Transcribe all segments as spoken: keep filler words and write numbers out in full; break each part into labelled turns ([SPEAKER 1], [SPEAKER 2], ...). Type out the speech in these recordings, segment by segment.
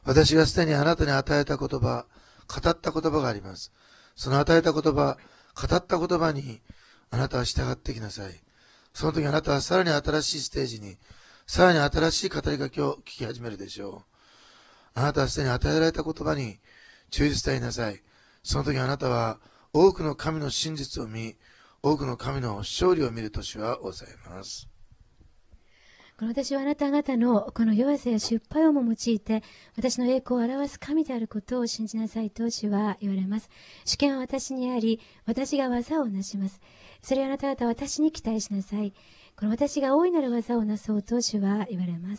[SPEAKER 1] 私がすでにあなたに与えた言葉、語った言葉があります。その与えた言葉、語った言葉にあなたは従ってきなさい。その時あなたはさらに新しいステージに、さらに新しい語りかけを聞き始めるでしょう。あなたはすでに与えられた言葉に忠実でありなさい。その時あなたは多くの神の真実を見、多くの神の勝利を見る年はございます。
[SPEAKER 2] この私はあなた方のこの弱さや失敗をも用いて私の栄光を表す神であることを信じなさいと主は言われます。主権は私にあり、私が技をなします。それをあなた方は私に期待しなさい。この私が大いなる技をなそうと主は言われます。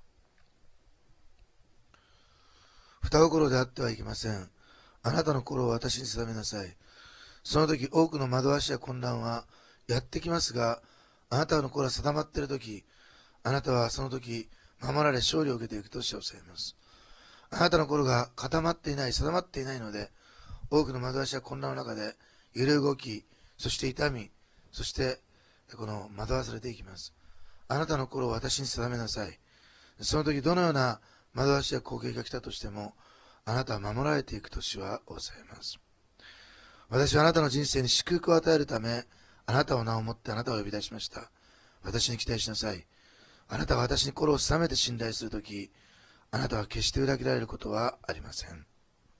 [SPEAKER 1] 双心であってはいけません。あなたの心を私に定めなさい。その時多くの惑わしや混乱はやってきますが、あなたの心が定まっている時、あなたはその時守られ勝利を受けていくとしておっしゃいます。あなたの心が固まっていない、定まっていないので、多くの惑わしや混乱の中で揺れ動き、そして痛み、そしてこの惑わされていきます。あなたの心を私に定めなさい。その時どのような惑わしや光景が来たとしても、あなたは守られていく年はございます。私はあなたの人生に祝福を与えるため、あなたを名をもってあなたを呼び出しました。私に期待しなさい。あなたが私に心を定めて信頼するとき、あなたは決して裏切られることはありません。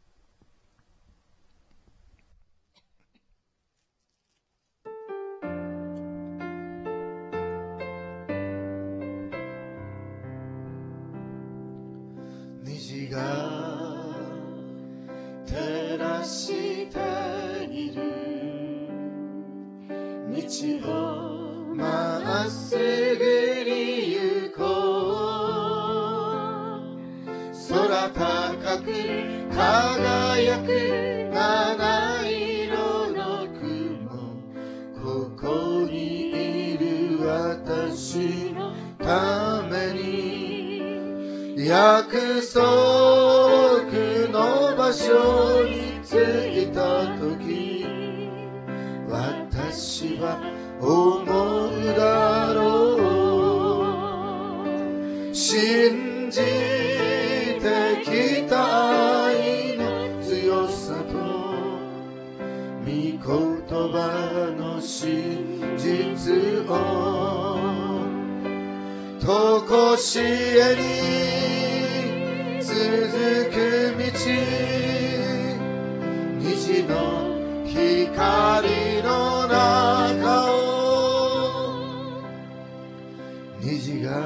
[SPEAKER 1] 虹が照らしている道をまっすぐに行こう。空高く輝く七色の雲、ここにいる私のために約束の場所に着いた時、私は思うだろう。信じてきた愛の強さと御言葉の真実を、とこしえに続く道、虹の光の中を虹が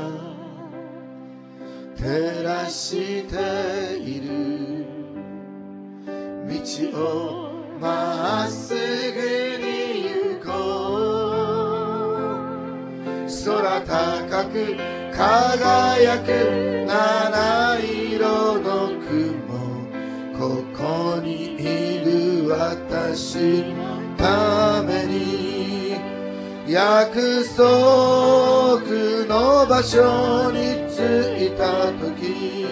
[SPEAKER 1] 照らしている道をまっすぐに行こう。空高く輝く七色の雲、ここにいる私のために約束の場所に着いた時、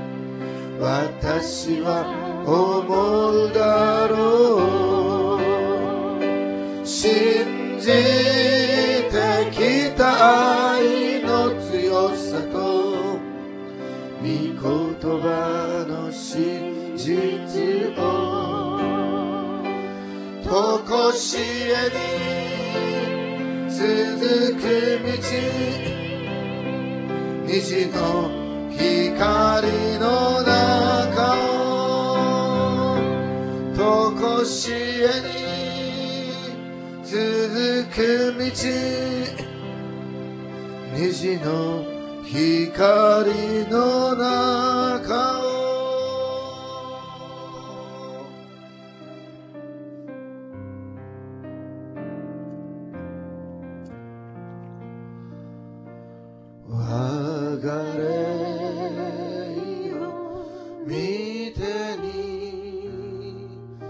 [SPEAKER 1] 私は思うだろう。信じてきた愛の強さと御言葉の真実を、とこしえに続く道、虹の光の中を、とこしえに続く道、虹の光の中を。我が霊を見てに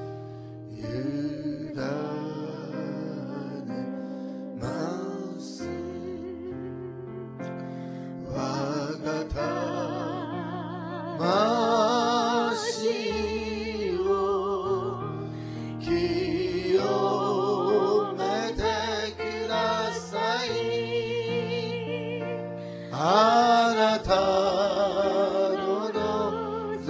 [SPEAKER 1] 委ねます我が魂を清めてください。あなたの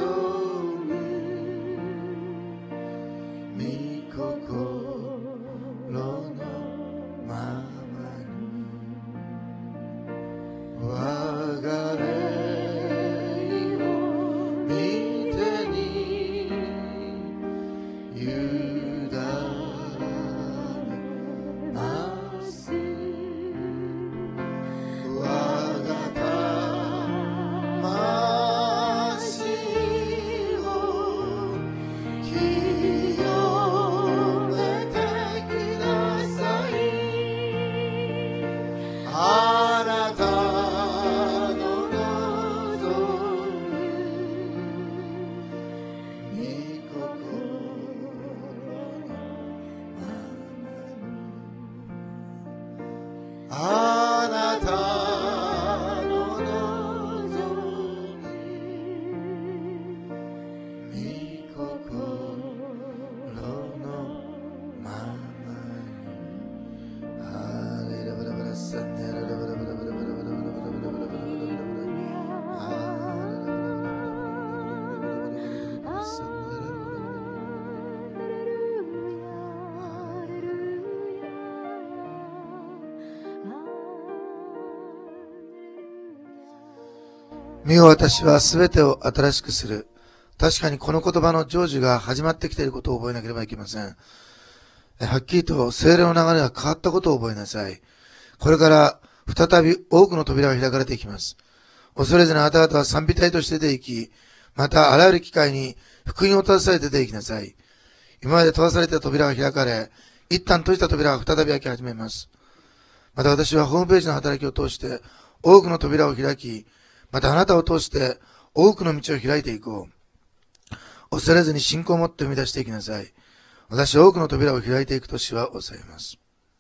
[SPEAKER 1] 見よ、私はすべてを新しくする。確かにこの言葉の成就が始まってきていることを覚えなければいけません。はっきりと聖霊の流れが変わったことを覚えなさい。これから再び多くの扉が開かれていきます。恐れずにあなた方は賛美隊として出て行き、またあらゆる機会に福音を携えて出て行きなさい。今まで閉ざされた扉が開かれ、一旦閉じた扉が再び開き始めます。また私はホームページの働きを通して多くの扉を開き、またあなたを通して多くの道を開いていこう。恐れずに信仰を持って生み出していきなさい。私は多くの扉を開いていくと主は抑えます。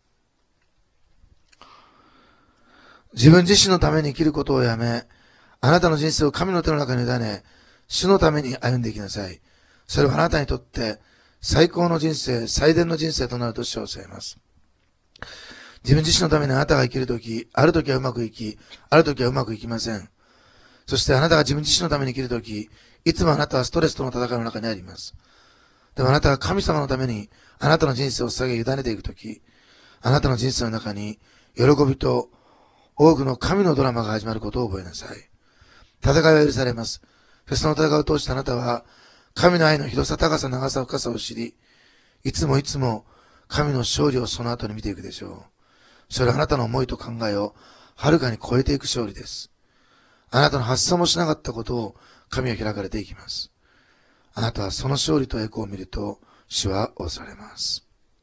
[SPEAKER 1] 自分自身のために生きることをやめ、あなたの人生を神の手の中に委ね、主のために歩んでいきなさい。それはあなたにとって最高の人生、最善の人生となると主は抑えます。自分自身のためにあなたが生きるとき、あるときはうまくいき、あるときはうまくいきません。そしてあなたが自分自身のために生きるとき、いつもあなたはストレスとの戦いの中にあります。でもあなたが神様のためにあなたの人生を捧げ委ねていくとき、あなたの人生の中に喜びと多くの神のドラマが始まることを覚えなさい。戦いは許されます。その戦いを通してあなたは神の愛の広さ、高さ、長さ、深さを知り、いつもいつも神の勝利をその後に見ていくでしょう。それはあなたの思いと考えをはるかに超えていく勝利です。あなたの発想もしなかったことを神は開かれていきます。あなたはその勝利と栄光を見ると主は恐されます。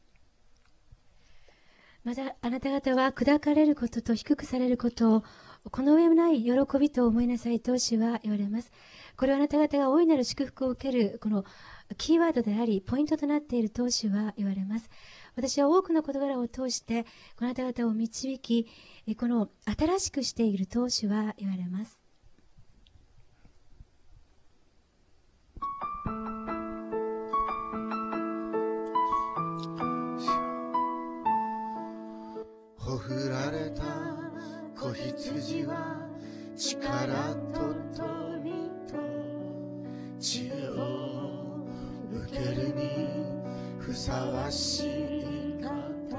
[SPEAKER 2] またあなた方は砕かれることと低くされることをこの上もない喜びと思いなさいと主は言われます。これはあなた方が大いなる祝福を受けるこのキーワードでありポイントとなっていると主は言われます。私は多くの事柄を通してこのあなた方を導き、この新しくしていると主は言われます。
[SPEAKER 1] ほふられた子羊は力と富と知恵を受けるにふさわしい方、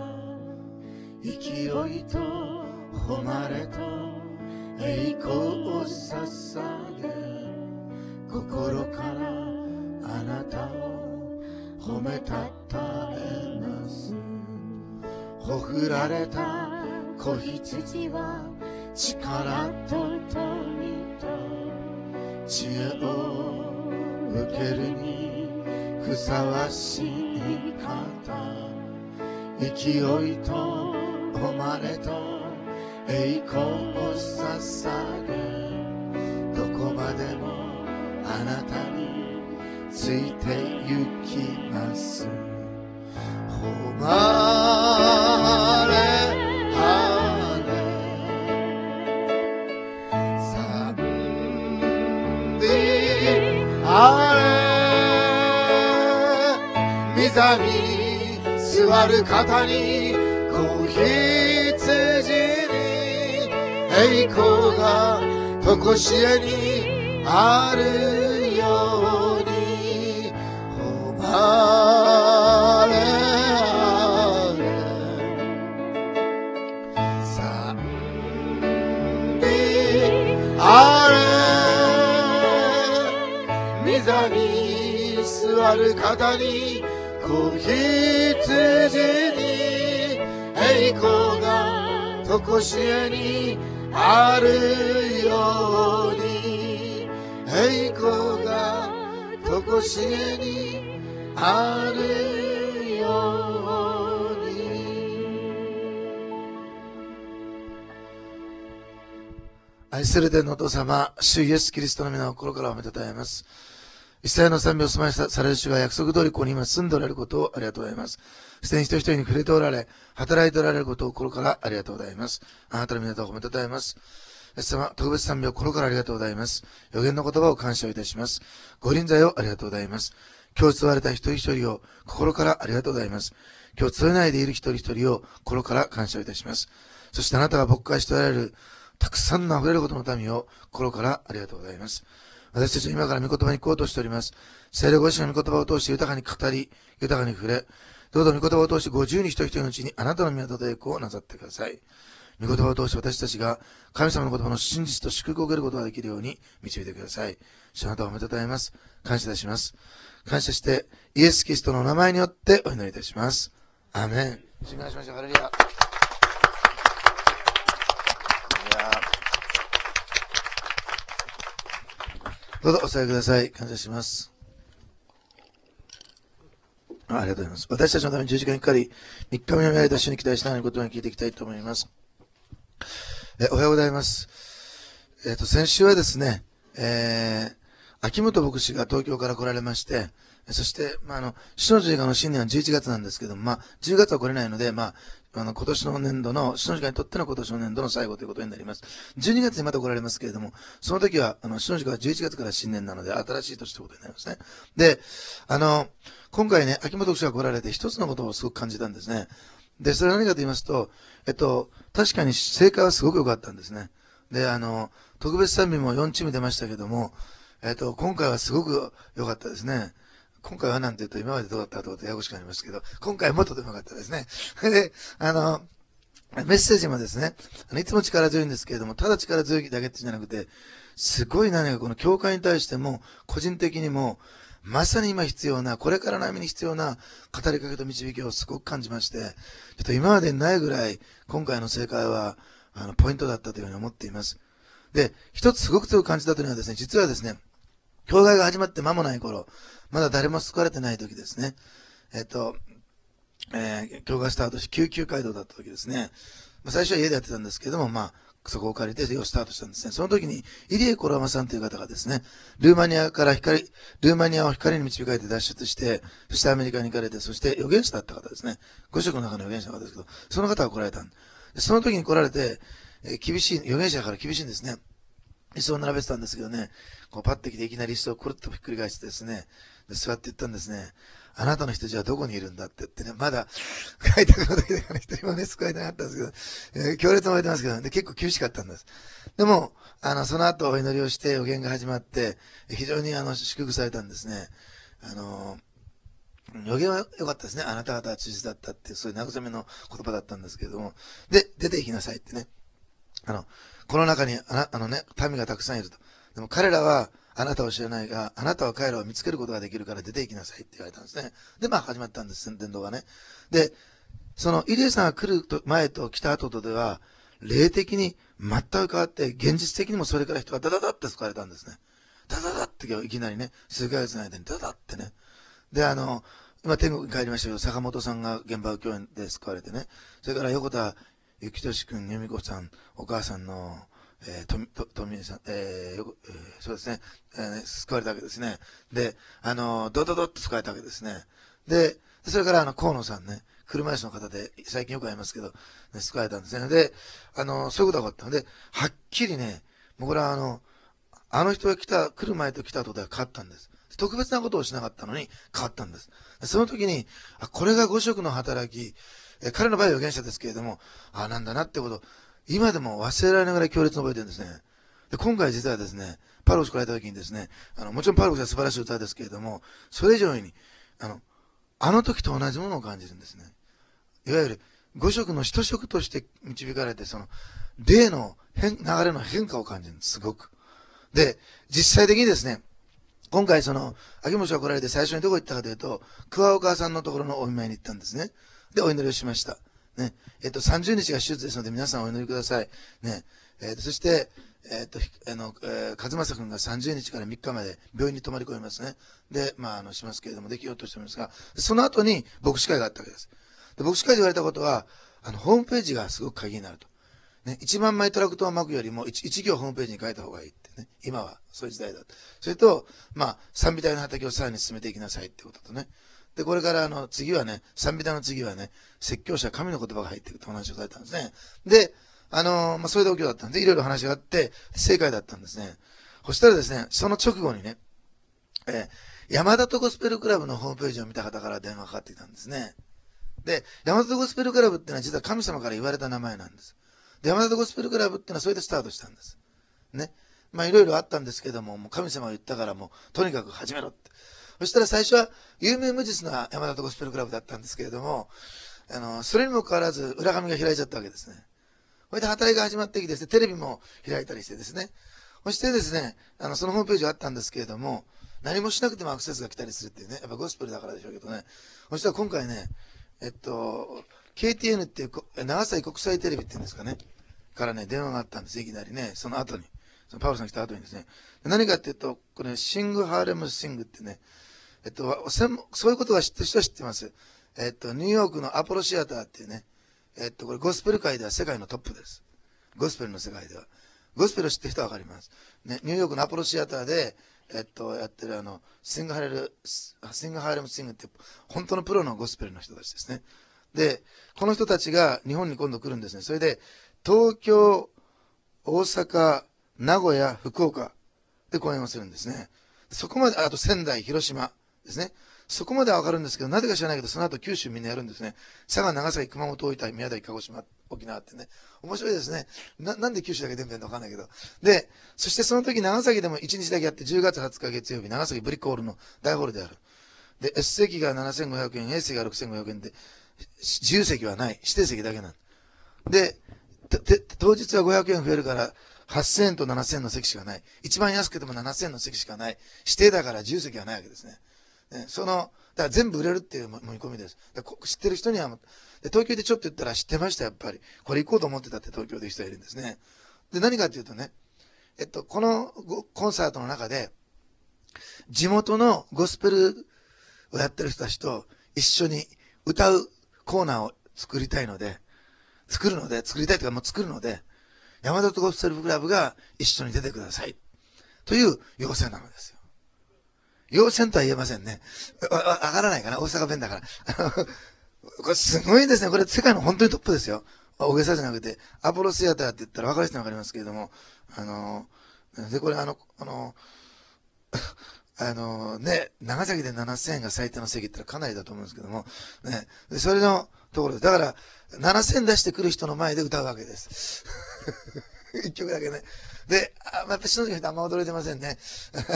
[SPEAKER 1] 勢いと誉れと栄光を捧げ、心からあなたを褒めたたえます。ほふられた子羊は力と富と知恵を受けるにふさわしい方、勢いと誉れと栄光を捧げ、どこまでもあなたについて行きます。誉れあれ賛美あれ、御座に座る方に子羊に栄光が常しえにあるように、誉れあれ賛美あれ、御座に座る方に子羊に栄光が常しえにあるように、栄光が常しえにあるように。愛する天のお父様、主イエスキリストの皆を心から褒めたたえます。一切の賛美を住まいされる主が約束通りここに今住んでおられることをありがとうございます。すでに一人一人に触れておられ、働いておられることを心からありがとうございます。あなたの皆を褒めたたえます。イエス様、特別賛美を心からありがとうございます。予言の言葉を感謝いたします。ご臨在をありがとうございます。今日集われた一人一人を心からありがとうございます。今日集えないでいる一人一人を心から感謝いたします。そしてあなたが牧会しておられるたくさんの溢れることの民を心からありがとうございます。私たちは今から御言葉に行こうとしております。聖霊ご自身の御言葉を通して豊かに語り、豊かに触れ、どうぞ御言葉を通してご自由に一人一人のうちにあなたの宮と栄光をなさってください。 御言葉を通して私たちが神様の言葉の真実と祝福を受けることができるように導いてください。主、あなたを褒めたたえます。感謝いたします。感謝して、イエス・キリストの名前によってお祈りいたします。アーメン。お願いしましょう。ハレルヤ。どうぞお座りください。感謝します。あ, ありがとうございます。私たちのために十字架にかかり、三日目の間、主に期待しながら言葉に聞いていきたいと思います。えおはようございます。えっ、ー、と、先週はですね、えー、秋元牧師が東京から来られまして、そして、まあ、あの、主の十字架の新年はじゅういちがつなんですけども、まあ、じゅうがつは来れないので、まあ、あの、今年の年度の、主の十字架にとっての今年の年度の最後ということになります。じゅうにがつにまた来られますけれども、その時は、あの、主の十字架はじゅういちがつから新年なので、新しい年ということになりますね。で、あの、今回ね、秋元牧師が来られて一つのことをすごく感じたんですね。で、それは何かと言いますと、えっと、確かに正解はすごく良かったんですね。で、あの、特別賛美もよんチーム出ましたけども、えっと、今回はすごく良かったですね。今回はなんて言うと、今までどうだったとややこしくなりますけど、今回はもっとでも良かったですね。で、あの、メッセージもですね、あのいつも力強いんですけれども、ただ力強いだけってじゃなくて、すごい何かこの教会に対しても、個人的にも、まさに今必要な、これからの歩みに必要な語りかけと導きをすごく感じまして、ちょっと今までにないぐらい、今回の正解は、あの、ポイントだったというふうに思っています。で、一つすごく強く感じたというのはですね、実はですね、教会が始まって間もない頃、まだ誰も救われてない時ですね。えっと、えー、教会スタートし、救急街道だった時ですね。まあ、最初は家でやってたんですけども、まあ、そこを借りて、スタートしたんですね。その時に、イリエ・コラマさんという方がですね、ルーマニアから光、ルーマニアを光に導かれて脱出して、そしてアメリカに行かれて、そして預言者だった方ですね。ご職の中の預言者の方ですけど、その方が来られたんで、その時に来られて、えー、厳しい、預言者だから厳しいんですね。椅子を並べてたんですけどね、こうパッて来ていきなり椅子をくるっとひっくり返してですね、で座って言ったんですね。あなたの人じゃどこにいるんだって言ってね、まだ開拓の時だから一人もね、救われてなかったんですけど、えー、強烈も言ってますけど、で結構厳しかったんです。でも、あの、その後お祈りをして予言が始まって、非常にあの、祝福されたんですね。あの、予言は良かったですね。あなた方は忠実だったっていう、そういう慰めの言葉だったんですけれども、で、出て行きなさいってね。あの、この中にあな、あのね、民がたくさんいると。でも彼らはあなたを知らないが、あなたは彼らを見つけることができるから出て行きなさいって言われたんですね。で、まあ始まったんです、伝道がね。で、そのイリエさんが来ると前と来た後とでは、霊的に全く変わって、現実的にもそれから人がダダダって救われたんですね。ダダダっていきなりね、数ヶ月の間にダダってね。で、あの、今天国に帰りましたけど、坂本さんが現場共演で救われてね。それから横田ゆきとしくん、由美子さん、お母さんの、えー、とみ、と、とみえさん、えー、よえー、そうですね、えー、救われたわけですね。で、あの、ドドドッと救われたわけですね。で、それからあの、河野さんね、車椅子の方で、最近よく会いますけど、ね、救われたんですね。で、あの、そういうことが起こったので、はっきりね、もうこれはあの、あの人が来た、来る前と来た後では変わったんです。特別なことをしなかったのに変わったんです。その時に、あ、これが五色の働き、え彼の場合は預言者ですけれども、あ、なんだなってこと、今でも忘れられながら強烈に覚えてるんですね。で、今回実はですね、パウロス来られた時にですね、あの、もちろんパウロスは素晴らしい歌ですけれども、それ以上に、あの、あの時と同じものを感じるんですね。いわゆる、五色の一色として導かれて、その、霊の変、流れの変化を感じるんです、すごく。で、実際的にですね、今回その、秋元が来られて最初にどこ行ったかというと、桑岡さんのところのお見舞いに行ったんですね。で、お祈りをしました。ね。えっと、さんじゅうにちが手術ですので、皆さんお祈りください。ね。えっと、そして、えっと、あの、えー、和正君がさんじゅうにちからみっかまで病院に泊まり込みますね。で、まあ、あの、しますけれども、できようとしておりますが、その後に牧師会があったわけです。で、牧師会で言われたことは、あの、ホームページがすごく鍵になると。ね、いちまんまいトラクトを巻くよりも 1, 1行ホームページに書いた方がいいってね。今はそういう時代だ。それと、まあ、賛美隊の畑をさらに進めていきなさいってこととね。で、これからあの、次はね、賛美隊の次はね、説教者、神の言葉が入っていくとお話をされたんですね。で、あのー、まあ、それでお経だったんで、いろいろ話があって、正解だったんですね。そしたらですね、その直後にね、えー、山田とゴスペルクラブのホームページを見た方から電話がかかってきたんですね。で、山田とゴスペルクラブってのは実は神様から言われた名前なんです。で、山田ゴスペルクラブってのはそれでスタートしたんです。ね。まあいろいろあったんですけども、もう神様が言ったからもう、とにかく始めろって。そしたら最初は有名無実な山田とゴスペルクラブだったんですけれども、あの、それにもかかわらず裏紙が開いちゃったわけですね。 それで働きが始まってきてですね、テレビも開いたりしてですね。そしてですね、あの、そのホームページがあったんですけれども、何もしなくてもアクセスが来たりするっていうね、やっぱゴスペルだからでしょうけどね。そしたら今回ね、えっと、ケーティーエヌ っていうこ、長崎国際テレビっていうんですかね、からね、電話があったんです、いきなりね、その後に。そのパウロさん来た後にですね。何かっていうと、これ、シング・ハーレム・シングってね、えっと、そういうことが知ってる人は知ってます。えっと、ニューヨークのアポロシアターっていうね、えっと、これゴスペル界では世界のトップです。ゴスペルの世界では。ゴスペルを知ってる人はわかります。ね、ニューヨークのアポロシアターで、えっと、やってるあの、シングハレル、シングハーレムシングって、本当のプロのゴスペルの人たちですね。で、この人たちが日本に今度来るんですね。それで、東京、大阪、名古屋、福岡で公演をするんですね。そこまで、あと仙台、広島ですね。そこまではわかるんですけど、なぜか知らないけど、その後九州みんなやるんですね。佐賀、長崎、熊本、大分、宮崎、鹿児島、沖縄ってね。面白いですね。な、なんで九州だけ出てるのかわかんないけど。で、そしてその時長崎でもいちにちだけやって、じゅうがつはつか月曜日、長崎ブリックホールの大ホールである。で、S 席がななせんごひゃくえん、A 席がろくせんごひゃくえんで、自由席はない。指定席だけなんで、当日はごひゃくえん増えるから、はっせんえんとななせんえんの席しかない。一番安くてもななせんえんの席しかない。指定だから自由席はないわけですね。ね、その、だから全部売れるっていう思い込みです。知ってる人には、で東京でちょっと言ったら知ってました、やっぱり。これ行こうと思ってたって東京で人いるんですね。で、何かっていうとね、えっと、このコンサートの中で、地元のゴスペルをやってる人たちと一緒に歌うコーナーを作りたいので、作るので、作りたいというかもう作るので、山里ゴスペルクラブが一緒に出てください。という要請なのですよ。要請とは言えませんね。わ、わ、わからないかな大阪弁だから。これすごいですね。これ世界の本当にトップですよ。大げさじゃなくて、アポロシアターって言ったら分かる人に分かりますけれども、あの、で、これあの、あの、あのね、長崎でななせんえんが最低の席って言ったらかなりだと思うんですけども、ね、でそれのところで、だから、ななせん出してくる人の前で歌うわけです。一曲だけね。で、あやっぱしの時あんま驚いてませんね。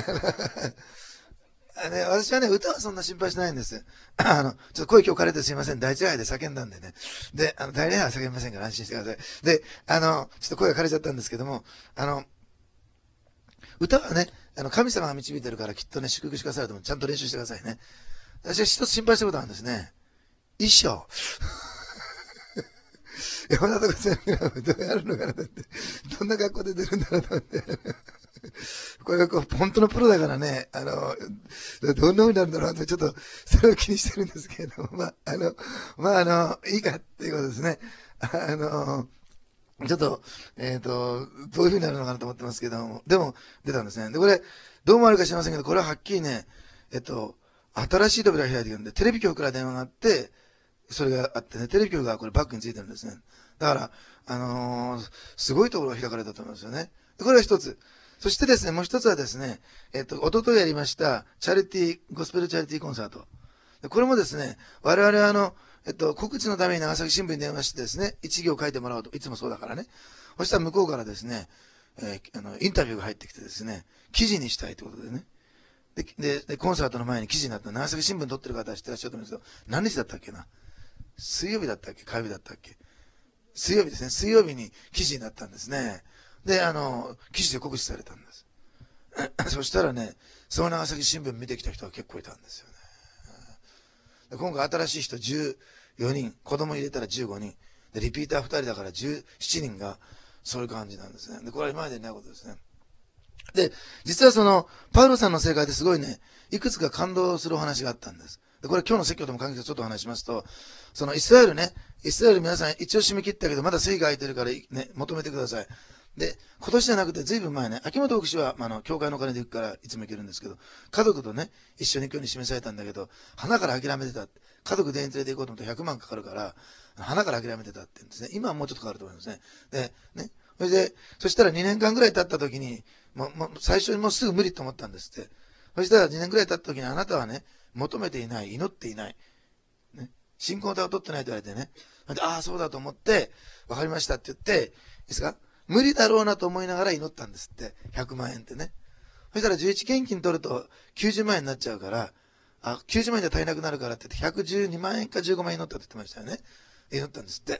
[SPEAKER 1] ね、私はね、歌はそんな心配しないんです。あの、ちょっと声今日枯れてすいません。大違いで叫んだんでね。で、あの、大礼拝は叫びませんから安心してください。で、あの、ちょっと声が枯れちゃったんですけども、あの、歌はね、あの、神様が導いてるからきっとね、祝福してくださると思う。ちゃんと練習してくださいね。私は一つ心配したことあるんですね。衣装。山田とか全部どうやるのかなって、どんな格好で出るんだろうと思って。これがこう、本当のプロだからね、あの、どんな風になるんだろうって、ちょっと、それを気にしてるんですけれども、まあ、あの、まあ、あの、いいかっていうことですね。あの、ちょっと、えっ、ー、と、どういう風になるのかなと思ってますけども、でも、出たんですね。で、これ、どうもあるか知りませんけど、これははっきりね、えっと、新しい扉を開いているんで、テレビ局から電話があって、それがあってね、テレビ局がこれバックについてるんですね。だから、あのー、すごいところが開かれたと思いますよね。でこれは一つ。そしてですね、もう一つはですね、えっと、一昨日やりました、チャリティー、ゴスペルチャリティーコンサート。でこれもですね、我々はあの、えっと、告知のために長崎新聞に電話してですね、一行書いてもらおうと、いつもそうだからね。そしたら向こうからですね、えー、あの、インタビューが入ってきてですね、記事にしたいということでね。で、で、でコンサートの前に記事になった、長崎新聞撮ってる方は知ってらっしゃると思うんですけど、何日だったっけな水曜日だったっけ火曜日だったっけ水曜日ですね。水曜日に記事になったんですね。で、あの、記事で告知されたんです。そしたらね、その長崎新聞見てきた人が結構いたんですよね。で今回新しい人じゅうよにん、子供入れたらじゅうごにん。で、リピーターふたりだからじゅうななにんがそういう感じなんですね。で、これは今までにないことですね。で、実はその、パウロさんの正解ですごいね、いくつか感動するお話があったんです。で、これ今日の説教とも関係してちょっとお話しますと、そのイスラエルね、イスラエル皆さん一応締め切ったけど、まだ席が空いてるからね、求めてください。で、今年じゃなくてずいぶん前ね、秋元牧師は、まあ、あの、教会のお金で行くからいつも行けるんですけど、家族とね、一緒に行くように示されたんだけど、花から諦めてた。家族全員連れて行こうと思ってひゃくまんかかるから、花から諦めてたって言うんですね。今はもうちょっとかかると思いますね。で、ね。それで、そしたらにねんかんぐらい経った時に、もう、もう最初にもうすぐ無理と思ったんですって。そしたらにねんぐらい経った時にあなたはね、求めていない、祈っていない。ね。信仰の手を取ってないと言われてね。で、ああ、そうだと思って、わかりましたって言って、いいですか無理だろうなと思いながら祈ったんですって。ひゃくまんえんってね。そしたらじゅういち献金取るときゅうじゅうまんえんになっちゃうから、あ、きゅうじゅうまんえんじゃ足りなくなるからって言ってひゃくじゅうにまんえんかじゅうごまんえん祈ったって言ってましたよね。祈ったんですって。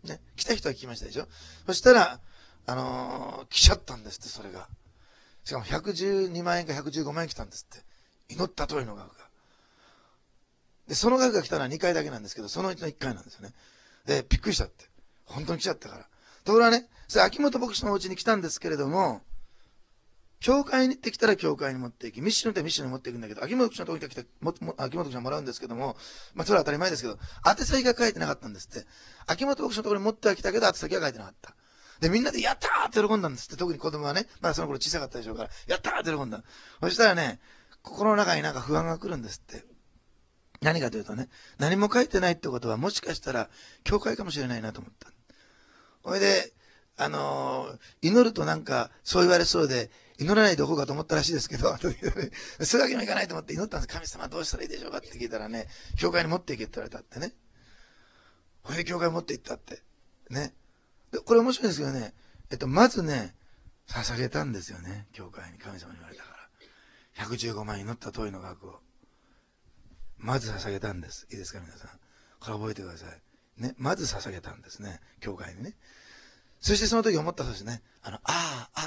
[SPEAKER 1] ね、来た人は聞きましたでしょ。そしたら、あのー、来ちゃったんですって、それが。しかもひゃくじゅうにまんえんかひゃくじゅうごまんえん来たんですって。祈った通りの額が。で、その額が来たのはにかいだけなんですけど、そのうちのいっかいなんですよね。で、びっくりしたって。本当に来ちゃったから。ところがね、それ秋元牧師のお家に来たんですけれども、教会に行ってきたら教会に持っていき、ミッションってミッションに持っていくんだけど、秋元牧師のとこに来たもも秋元牧師はもらうんですけども、まあそれは当たり前ですけど、宛先が書いてなかったんですって。秋元牧師のところに持ってはきたけど、宛先は書いてなかった。で、みんなでやったーって喜んだんですって。特に子供はね、まだその頃小さかったでしょうから、やったーって喜んだ。そしたらね、心の中になんか不安が来るんですって。何かというとね、何も書いてないってことは、もしかしたら、教会かもしれないなと思った。それで、あのー、祈るとなんか、そう言われそうで、祈らないでおこうかと思ったらしいですけど、それだけにもいかないと思って祈ったんです。神様どうしたらいいでしょうかって聞いたらね、教会に持っていけって言われたってね。それで教会に持って行ったって。ね。で、これ面白いんですけどね、えっと、まずね、捧げたんですよね、教会に神様に言われたから。ひゃくじゅうごまん祈った通りの額を。まず捧げたんです。いいですか、皆さん。これ覚えてください。ね。まず捧げたんですね。教会にね。そしてその時思ったそうですね。あの、ああ、あって。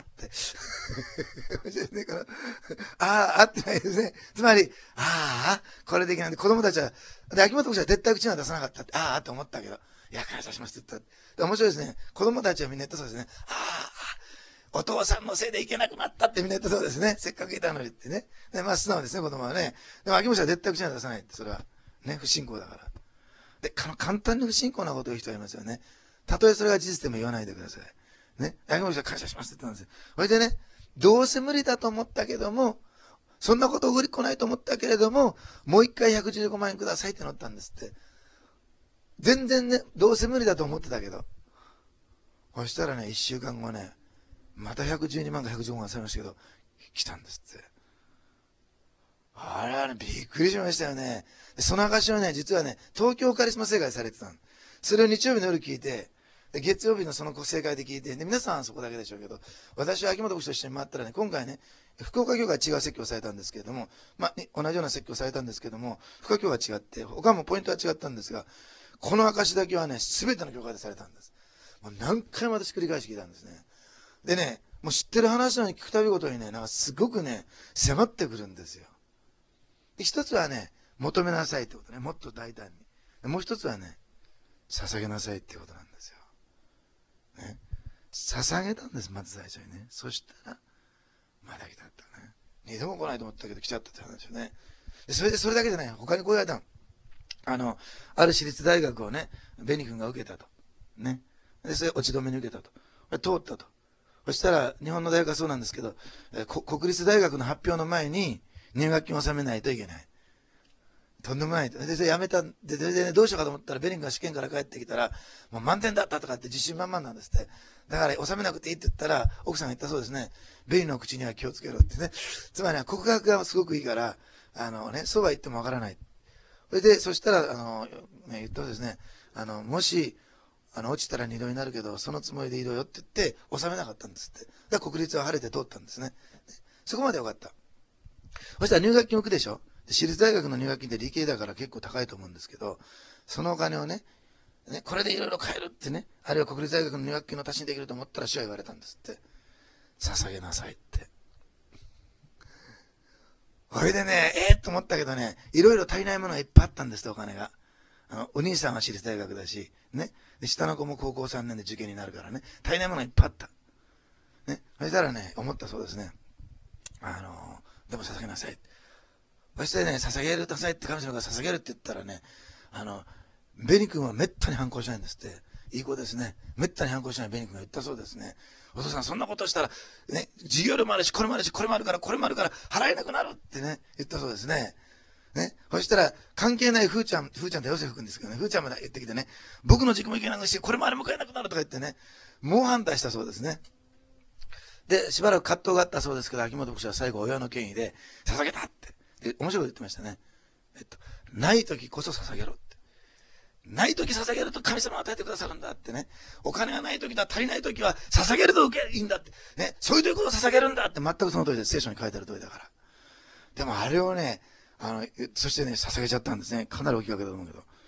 [SPEAKER 1] ああ、あってないですね。つまり、ああ、これできないんで、子供たちは、で、秋元牧師は絶対口には出さなかったって、ああ、って思ったけど、いや、感謝しますって言った。で、面白いですね。子供たちはみんな言ったそうですね。ああ、お父さんのせいでいけなくなったってみんな言ったそうですね。せっかくいたのにってね。で、まあ、素直ですね、子供はね。でも、秋元氏は絶対口には出さないって、それは。ね、不信仰だから。で、簡単に不信仰なことを言う人はいますよね。たとえそれが事実でも言わないでください。ね。秋元氏は感謝しますって言ったんですよ。それでね、どうせ無理だと思ったけども、そんなこと送り来ないと思ったけれども、もう一回ひゃくじゅうごまんえんくださいって乗ったんですって。全然ね、どうせ無理だと思ってたけど。そしたらね、一週間後ね、またひゃくじゅうにまんかひゃくじゅうごまん忘れましたけど、来たんですって。あれはね、びっくりしましたよね。でその証はね、実はね、東京カリスマ正会されてたの。それを日曜日の夜聞いて、で月曜日のその正会で聞いて、で皆さんはそこだけでしょうけど、私は秋元牧師と一緒に回ったらね、今回ね、福岡教会は違う説教されたんですけれども、まあ、ね、同じような説教されたんですけども、福岡教会は違って、他もポイントは違ったんですが、この証だけはね、すべての教会でされたんです。もう何回も私繰り返し聞いたんですね。でね、もう知ってる話なのに聞くたびごとにね、なんかすごくね、迫ってくるんですよ。で、一つはね、求めなさいってことね。もっと大胆に。もう一つはね、捧げなさいってことなんですよ。ね。捧げたんです、まず最初にね。そしたら、まだ来たったね。二度も来ないと思ったけど来ちゃったって話ですよね。で、それでそれだけじゃない。他にこう言われたの。あの、ある私立大学をね、ベニ君が受けたと。ね。で、それ落ち止めに受けたと。これ通ったと。そしたら、日本の大学はそうなんですけど、え国立大学の発表の前に入学金を納めないといけない。とんでもない。で、それやめた。で、で、で、どうしようかと思ったら、ベリンが試験から帰ってきたら、もう満点だったとかって自信満々なんですって。だから、収めなくていいって言ったら、奥さんが言ったそうですね。ベリンの口には気をつけろってね。つまり、告白がすごくいいから、あのね、そうは言ってもわからない。それで、そしたら、あの、ね、言ったそうですね。あの、もし、あの、落ちたら二度になるけど、そのつもりでいろよって言って、収めなかったんですって。だから国立は晴れて通ったんですね。そこまでよかった。そしたら入学金を置くでしょ。私立大学の入学金って理系だから結構高いと思うんですけど、そのお金をね、ねこれでいろいろ買えるってね、あるいは国立大学の入学金の足しにできると思ったら主は言われたんですって。捧げなさいって。それでね、えー、と思ったけどね、いろいろ足りないものがいっぱいあったんですって、お金が。あの、お兄さんは私立大学だし、ね。で、下の子も高校さんねんで受験になるからね、足りないものがいっぱいあった。ね。そしたらね、思ったそうですね。あの、でも捧げなさい。そしてね、捧げるなさいって神様が捧げるって言ったらね、あの、ベニ君はめったに反抗しないんですって。いい子ですね。めったに反抗しないベニ君が言ったそうですね。お父さんそんなことしたら、ね、授業料もあるし、これもあるし、これもあるから、これもあるから、払えなくなるってね、言ったそうですね。ね。そしたら、関係ないふーちゃん、ふーちゃんってヨセフ君ですけどね、ふーちゃんまで言ってきてね、僕の軸もいけなくして、これもあれも買えなくなるとか言ってね、猛反対したそうですね。で、しばらく葛藤があったそうですけど、秋元牧師は最後親の権威で、捧げたって。で、面白いこと言ってましたね。えっと、ない時こそ捧げろって。ない時捧げると神様を与えてくださるんだってね。お金がない時だ、足りない時は捧げると受けいいんだって。ね。そういう時こそ捧げるんだって全くその通りです。聖書に書いてある通りだから。でもあれをね、あの、そしてね、捧げちゃったんですね。かなり大きいわけだと思うけど。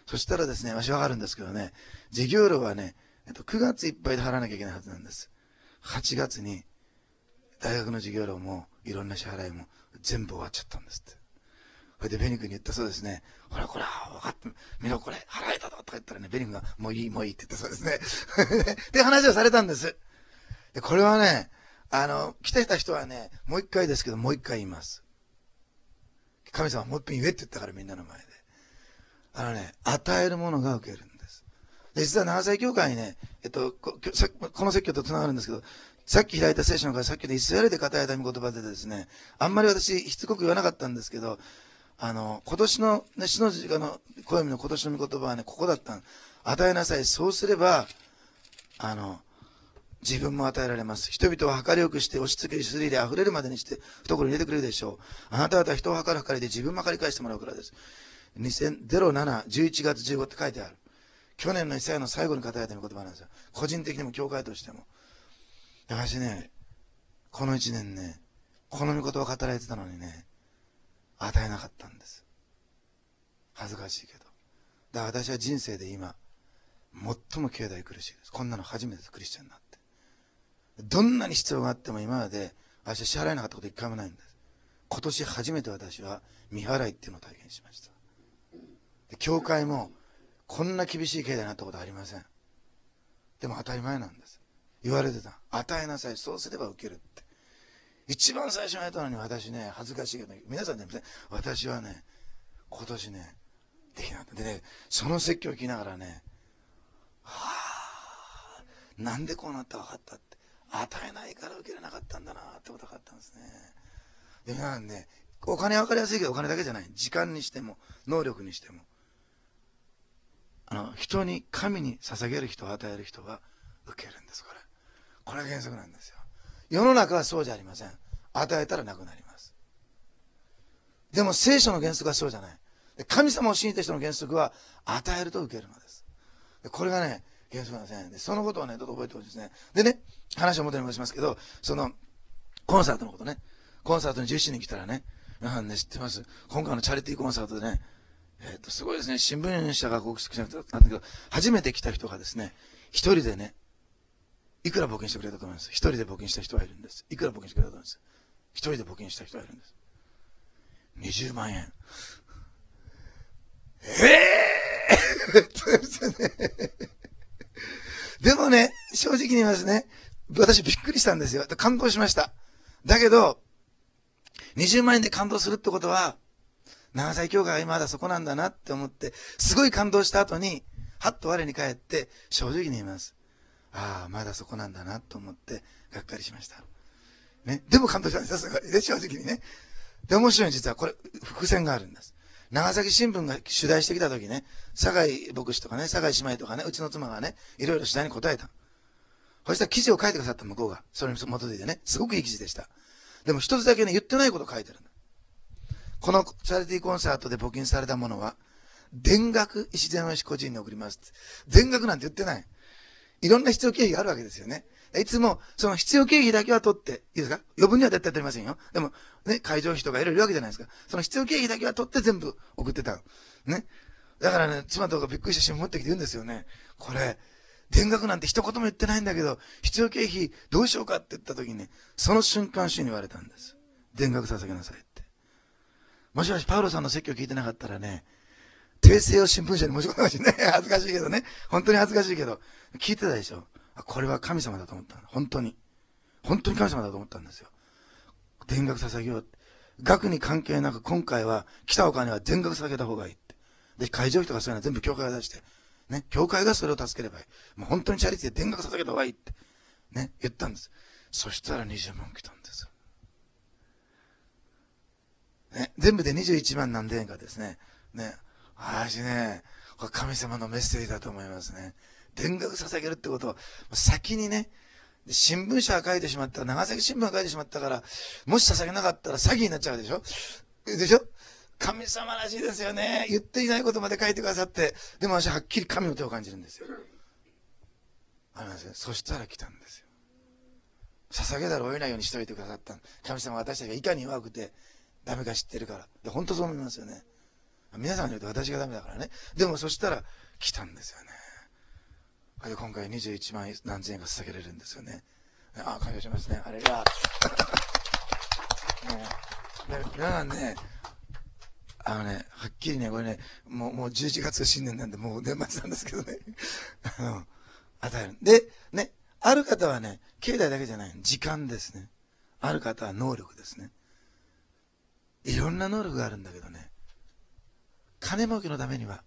[SPEAKER 1] そしたらですね、わしわかるんですけどね、授業料はね、えっと、くがついっぱいで払わなきゃいけないはずなんです。はちがつに大学の授業料もいろんな支払いも全部終わっちゃったんですって。それでベニ君に言ったそうですね。ほらこれ、分かった、見ろこれ、払えたぞとか言ったらね、ベニ君がもういいもういいって言ったそうですね。って話をされたんです。で、これはね、あの、来てた人はね、もう一回ですけど、もう一回言います。神様もう一遍言えって言ったからみんなの前で。あのね、与えるものが受けるんです。で、実は長崎教会にね、えっと、こ, この説教と繋がるんですけど、さっき開いた聖書のからさっきのイスラエルで語られた御言葉でですね、あんまり私しつこく言わなかったんですけど、あの、今年の、ね、主の十字架の暦の今年の御言葉はね、ここだったの。与えなさい。そうすれば、あの、自分も与えられます。人々を計りよくして押し付け、すりで溢れるまでにして懐に入れてくれるでしょう。あなた方は人を計る計りで自分も計り返してもらうからです。にせんなな、じゅういちがつじゅうごって書いてある。去年のイサヤの最後に語られた御言葉なんですよ。個人的にも教会としても。私ね、この一年ね、この御言葉語られてたのにね、与えなかったんです。恥ずかしいけど。だから私は人生で今、最も境内苦しいです。こんなの初めてです、クリスチャンになって。どんなに必要があっても今まで私は支払えなかったこと一回もないんです。今年初めて私は未払いっていうのを体験しました。で教会もこんな厳しい経済になったことありません。でも当たり前なんです。言われてた。与えなさい。そうすれば受けるって。一番最初にやったのに私ね、恥ずかしいけど、皆さんね、私はね、今年ね、できなかった。でね、その説教を聞きながらね、はぁ、なんでこうなったか分かったって。与えないから受けれなかったんだなってことがあったんですね。で、皆さんね、お金は分かりやすいけどお金だけじゃない。時間にしても、能力にしても。あの、人に、神に捧げる人を与える人は受けるんです、これ。これが原則なんですよ。世の中はそうじゃありません。与えたらなくなります。でも聖書の原則はそうじゃない。神様を信じた人の原則は与えると受けるのです。でこれがね、原則なんですね。でそのことをね、ちょっと覚えてほしいですね。でね、話を元に戻しますけど、その、コンサートのことね。コンサートにじゅうななにん来たらね、皆さんね、知ってます。今回のチャリティーコンサートでね、えっと、すごいですね。新聞社が告知しなくなったけど、初めて来た人がですね、一人でね、いくら募金してくれたと思います。一人で募金した人がいるんです。いくら募金してくれたと思います。一人で募金した人がいるんです。にじゅうまんえん。ええー、でもね、正直に言いますね。私びっくりしたんですよ。感動しました。だけど、にじゅうまんえんで感動するってことは、長崎教会が今まだそこなんだなって思って、すごい感動した後に、はっと我に返って、正直に言います。ああ、まだそこなんだなと思って、がっかりしました。ね。でも感動したんですよ、すごい。で、正直にね。で、面白い実はこれ、伏線があるんです。長崎新聞が取材してきた時ね、酒井牧師とかね、酒井姉妹とかね、うちの妻がね、いろいろ取材に答えた。そしたら記事を書いてくださった向こうが。それに基づいてね、すごくいい記事でした。でも一つだけね、言ってないことを書いてるんだ。このチャリティーコンサートで募金されたものは、田楽石前吉個人に送りますって。田楽なんて言ってない。いろんな必要経費があるわけですよね。いつも、その必要経費だけは取って、いいですか？余分には絶対取りませんよ。でも、ね、会場費とかいろいろいるわけじゃないですか。その必要経費だけは取って全部送ってたの。ね。だからね、妻とかびっくりした新聞持ってきて言うんですよね。これ、田楽なんて一言も言ってないんだけど、必要経費どうしようかって言った時にね、その瞬間主に言われたんです。田楽捧げなさいって。もしもしパウロさんの説教聞いてなかったらね、訂正を新聞社に持ち込んだかもしれない。恥ずかしいけどね。本当に恥ずかしいけど。聞いてたでしょ。これは神様だと思ったの。本当に。本当に神様だと思ったんですよ。田楽捧げようって。額に関係なく今回は来たお金は田楽捧げた方がいいって。で、会場費とかそういうのは全部教会が出して、ね、教会がそれを助ければいい。もう本当にチャリティーで田楽捧げた方がいいって、ね、言ったんです。そしたらにじゅうまん来たんです。ね、全部でにじゅういちまん何千円かですね。ね、私ね、これ神様のメッセージだと思いますね。田楽捧げるってことを、先にね、新聞社が書いてしまったら、長崎新聞が書いてしまったから、もし捧げなかったら詐欺になっちゃうでしょでしょ神様らしいですよね。言っていないことまで書いてくださって、でも私ははっきり神の手を感じるんですよ。ありますよ。そしたら来たんですよ。捧げざるを得ないようにしておいてくださった。神様は私たちがいかに弱くてダメか知ってるから。で、本当そう思いますよね。 皆さんに言うと私がダメだからね。でもそしたら来たんですよね。で今回にじゅういちまん何千円が捧げれるんですよね。ああ、感謝しますね。あれが。ね、皆さんね、あのね、はっきりね、これね、もう、もうじゅういちがつが新年なんで、もう年末なんですけどね。あの、与える。で、ね、ある方はね、経済だけじゃない、時間ですね。ある方は能力ですね。いろんな能力があるんだけどね、金儲けのためには、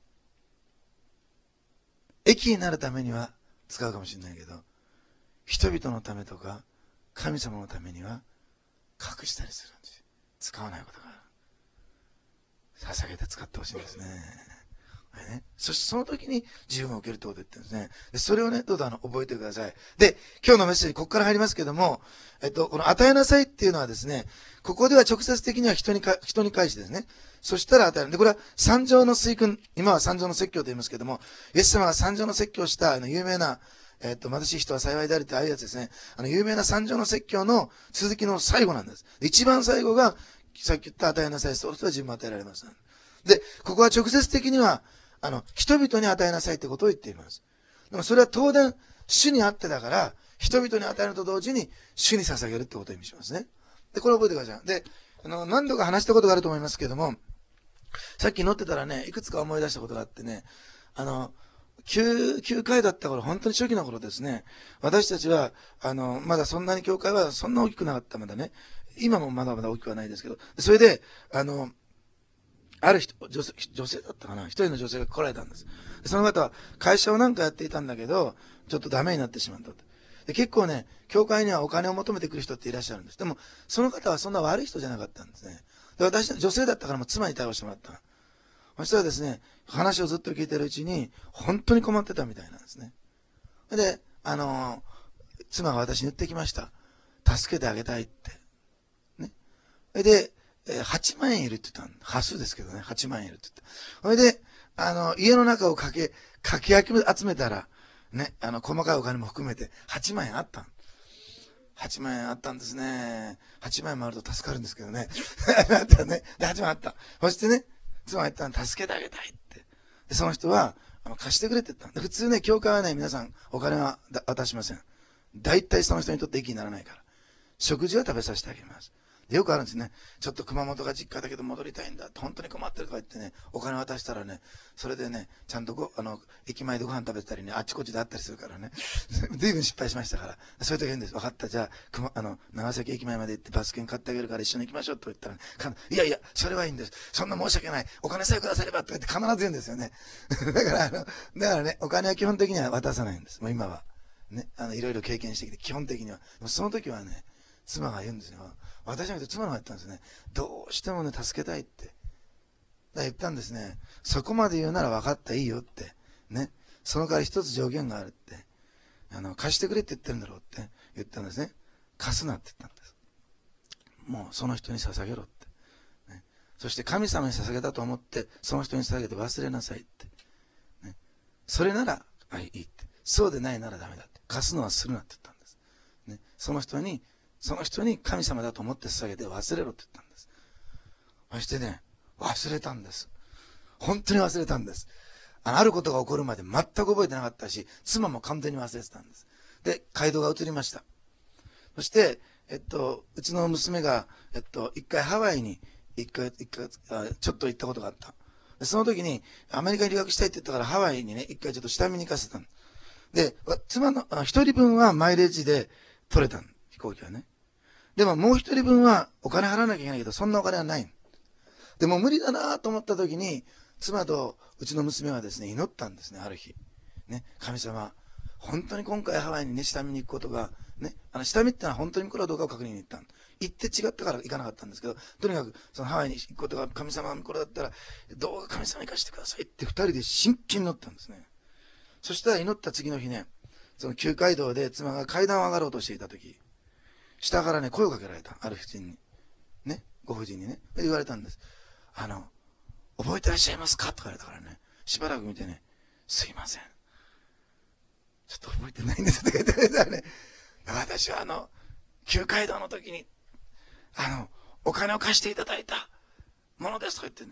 [SPEAKER 1] 益になるためには使うかもしれないけど、人々のためとか、神様のためには隠したりするんですよ。使わないことがある。捧げて使ってほしいんですね。ね、そしてその時に自分を受けるってことを言ってるんですね。でそれをね、どうぞあの覚えてください。で、今日のメッセージ、ここから入りますけども、えっと、この与えなさいっていうのはですね、ここでは直接的には人にか、人に返しですね。そしたら与える。で、これは三条の水訓、今は三条の説教と言いますけども、イエス様が三条の説教をしたあの有名な、えっと、貧しい人は幸いであるってああいうやつですね。あの有名な三条の説教の続きの最後なんです。で一番最後が、さっき言った与えなさい。その人は自分も与えられます。で、ここは直接的には、あの、人々に与えなさいってことを言っています。でもそれは当然、主にあってだから、人々に与えると同時に、主に捧げるってことを意味しますね。で、これを覚えてください。で、あの、何度か話したことがあると思いますけども、さっき乗ってたらね、いくつか思い出したことがあってね、あの、旧、旧会だった頃、本当に初期の頃ですね、私たちは、あの、まだそんなに教会はそんな大きくなかった、まだね。今もまだまだ大きくはないですけど、それで、あの、ある人、女性、女性だったかな、一人の女性が来られたんです。その方は会社をなんかやっていたんだけど、ちょっとダメになってしまったと。で結構ね、教会にはお金を求めてくる人っていらっしゃるんです。でも、その方はそんな悪い人じゃなかったんですね。で私、女性だったからもう妻に対応してもらった。そしたらですね、話をずっと聞いてるうちに、本当に困ってたみたいなんですね。で、あのー、妻が私に言ってきました。助けてあげたいって。ね。で、はちまん円いるって言ったの。端数ですけどね、はちまん円いるって言った。それで、あの、家の中をかけ、かき集めたら、ね、あの、細かいお金も含めて、はちまん円あったの。はちまん円あったんですね。はちまん円もあると助かるんですけどね。あったね。で、はちまんあった。そしてね、妻が言ったの、助けてあげたいって。で、その人は、あの貸してくれって言ったの。普通ね、教会はね、皆さん、お金は渡しません。大体その人にとって益にならないから。食事は食べさせてあげます。よくあるんですね。ちょっと熊本が実家だけど戻りたいんだ。本当に困ってるとか言ってね、お金渡したらね、それでね、ちゃんとご、あの、駅前でご飯食べてたりね、あっちこっちで会ったりするからね。随分失敗しましたから。そういう時言うんです。分かった。じゃあ、熊、あの、長崎駅前まで行ってバス券買ってあげるから一緒に行きましょうと言ったら、ね、いやいや、それはいいんです。そんな申し訳ない。お金さえくださればとか言って必ず言うんですよね。だから、あの、だからね、お金は基本的には渡さないんです。もう今は。ね、あの、いろいろ経験してきて、基本的には。でもその時はね、妻が言うんですよ。私は妻の方が言ったんですね。どうしてもね、助けたいって。だ言ったんですね。そこまで言うなら分かった、いいよって。ね。その代わり一つ条件があるって。あの、貸してくれって言ってるんだろうって言ったんですね。貸すなって言ったんです。もうその人に捧げろって。ね、そして神様に捧げたと思って、その人に捧げて忘れなさいって。ね、それなら、あ、いいって。そうでないならダメだって。貸すのはするなって言ったんです。ね、その人に、その人に神様だと思って捧げて忘れろって言ったんです。そしてね、忘れたんです。本当に忘れたんです。あの、あることが起こるまで全く覚えてなかったし、妻も完全に忘れてたんです。で、街道が移りました。そして、えっと、うちの娘が、えっと、一回ハワイに、一回、一回、ちょっと行ったことがあった。でその時に、アメリカに留学したいって言ったから、ハワイにね、一回ちょっと下見に行かせたの。で、妻の、あの、一人分はマイレージで取れたの。飛行機はね。でももう一人分はお金払わなきゃいけないけど、そんなお金はない。でも無理だなと思った時に、妻とうちの娘はですね、祈ったんですね、ある日。ね、神様、本当に今回ハワイにね、下見に行くことが、ね、あの、下見ってのは本当に来るかどうかを確認に行ったん。行って違ったから行かなかったんですけど、とにかくそのハワイに行くことが神様がこれだったら、どうか神様に行かせてくださいって二人で真剣に祈ったんですね。そしたら祈った次の日ね、その旧街道で妻が階段を上がろうとしていた時、下からね、声をかけられた。ある夫人に。ね。ご婦人にね。言われたんです。あの、覚えてらっしゃいますかとか言われたからね。しばらく見てね、すいません。ちょっと覚えてないんですって言ってくれたらね。私はあの、旧街道の時に、あの、お金を貸していただいたものですとか言ってね。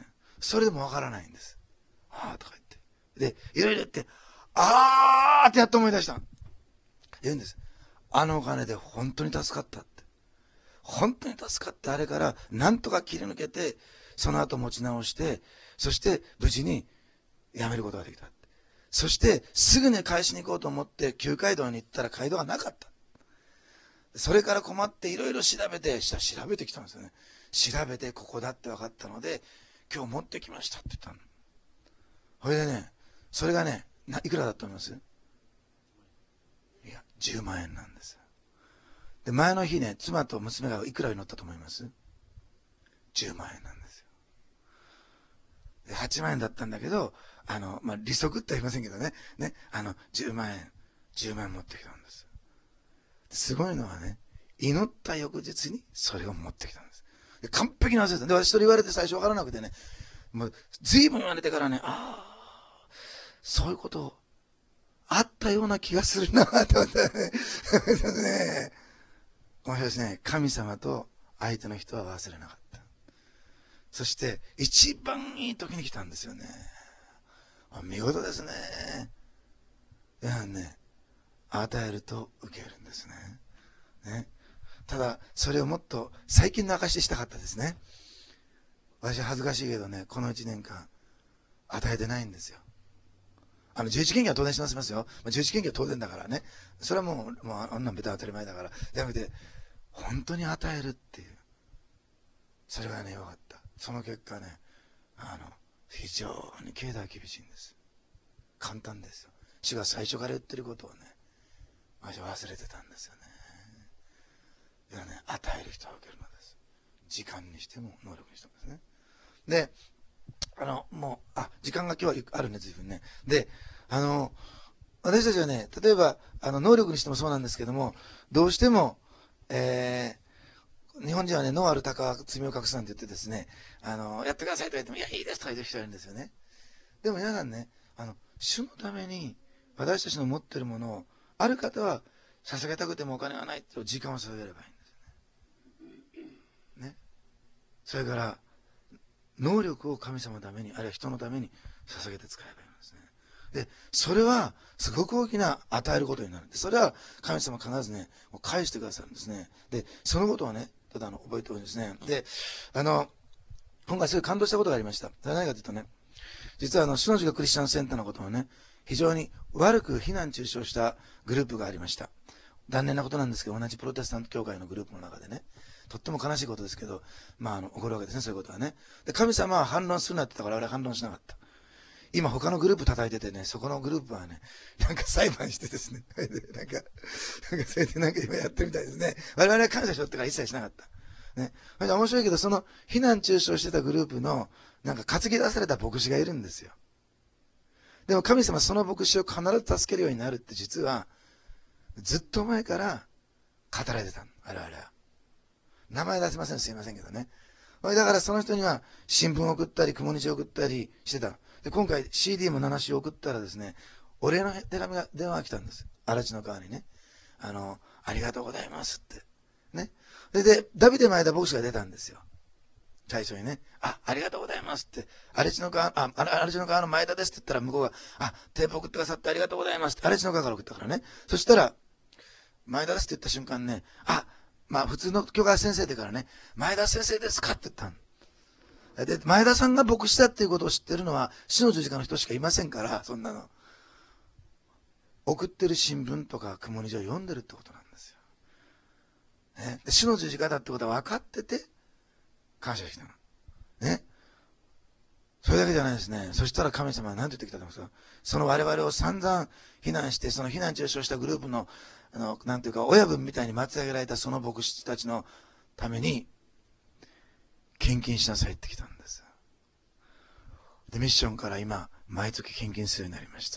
[SPEAKER 1] それでもわからないんです。ああ、とか言って。で、いろいろ言って、あーってやっと思い出した。言うんです。あのお金で本当に助かったって。本当に助かって、あれからなんとか切り抜けて、その後持ち直して、そして無事に辞めることができた。そしてすぐに返しに行こうと思って旧街道に行ったら街道がなかった。それから困っていろいろ調べて、した調べてきたんですよね。調べてここだって分かったので、今日持ってきましたって言ったの。それでね、それがね、ないくらだと思います？いや、じゅうまんえんなんです。で、前の日ね、妻と娘がいくらに乗ったと思います？ じゅう 万円なんですよ。で、はちまんえんだったんだけど、あの、まあ、利息って言いませんけどね、ね、あの、じゅうまんえん、じゅうまんえん持ってきたんです。すごいのはね、祈った翌日にそれを持ってきたんです。で、完璧に忘れてた。で、私と言われて最初わからなくてね、もう、随分言われてからね、ああ、そういうことあったような気がするなと思ってね。ね、面白いですね。神様と相手の人は忘れなかった。そして一番いい時に来たんですよね。見事ですね。いやね、与えると受けるんですね。ね。ただそれをもっと最近の証ししたかったですね。私は恥ずかしいけどね、このいちねんかん与えてないんですよ。あの、十一献金は当然しますよ。十一献金は当然だからね。それはもう、もうあんなん別に当たり前だから。じゃなくて、本当に与えるっていう。それがね、よかった。その結果ね、あの、非常に経済は厳しいんです。簡単ですよ。主が最初から言ってることをね、私は忘れてたんですよね。いやね、与える人は受けるのです。時間にしても、能力にしてもですね。で、あの、もう、あ、時間が今日はあるね、随分ね。で、あの、私たちはね、例えば、あの、能力にしてもそうなんですけども、どうしても、えー、日本人はね、能ある鷹は罪を隠すなんて言ってですね、あの、やってくださいと言っても、いや、いいですとか言ってる人がいるんですよね。でも皆さんね、あの、主のために、私たちの持ってるものを、ある方は、捧げたくてもお金がないと時間を捧げればいいんですよね。ね。それから、能力を神様のために、あるいは人のために捧げて使えばいいんですね。で、それはすごく大きな与えることになるんで、それは神様必ずね、返してくださるんですね。で、そのことはね、ただあの覚えておるんですね。で、あの、今回すごい感動したことがありました。それは何かというとね、実はあの、主の字がクリスチャンセンターのことをね、非常に悪く非難中傷したグループがありました。残念なことなんですけど、同じプロテスタント教会のグループの中でね、とっても悲しいことですけど、まあ、あの、起こるわけですね、そういうことはね。で、神様は反論するなって言ったから、俺は反論しなかった。今、他のグループ叩いててね、そこのグループはね、なんか裁判してですね、なんか、なんか、それでなんか今やってるみたいですね。我々は感謝しようってから一切しなかった。ね。それで面白いけど、その、非難中傷してたグループの、なんか担ぎ出された牧師がいるんですよ。でも神様その牧師を必ず助けるようになるって実は、ずっと前から語られてたの。あれあれは。名前出せません、すいませんけどね。だからその人には新聞を送ったり、雲日を送ったりしてた。で、今回 シーディー もななしを送ったらですね、お礼の手紙が、電話が来たんです。荒地の川にね。あの、ありがとうございますって。ね。で、で、ダビデ前田牧師が出たんですよ。最初にね、あ、ありがとうございますって、荒地の川、あ、荒地の川の前田ですって言ったら向こうが、あ、テープ送ってくださってありがとうございますって、荒地の川から送ったからね。そしたら、前田ですって言った瞬間ね、あ、まあ普通の教会先生でからね、前田先生ですかって言ったの。で、前田さんが牧師だっていうことを知ってるのは、死の十字架の人しかいませんから、そんなの。送ってる新聞とか雲日を読んでるってことなんですよ。ね、で死の十字架だってことは分かってて、感謝してきたの。ね。それだけじゃないですね。そしたら神様は何て言ってきたと思いますか？その我々を散々非難して、その非難中傷したグループの、あの、なんていうか、親分みたいに祭り上げられたその牧師たちのために、献金しなさいってきたんです。で、ミッションから今、毎月献金するようになりました。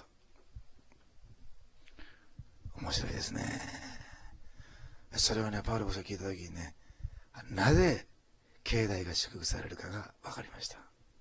[SPEAKER 1] 面白いですね。それをね、パウロこそ聞いたときにね、なぜ、境内が祝福されるかが分かりました。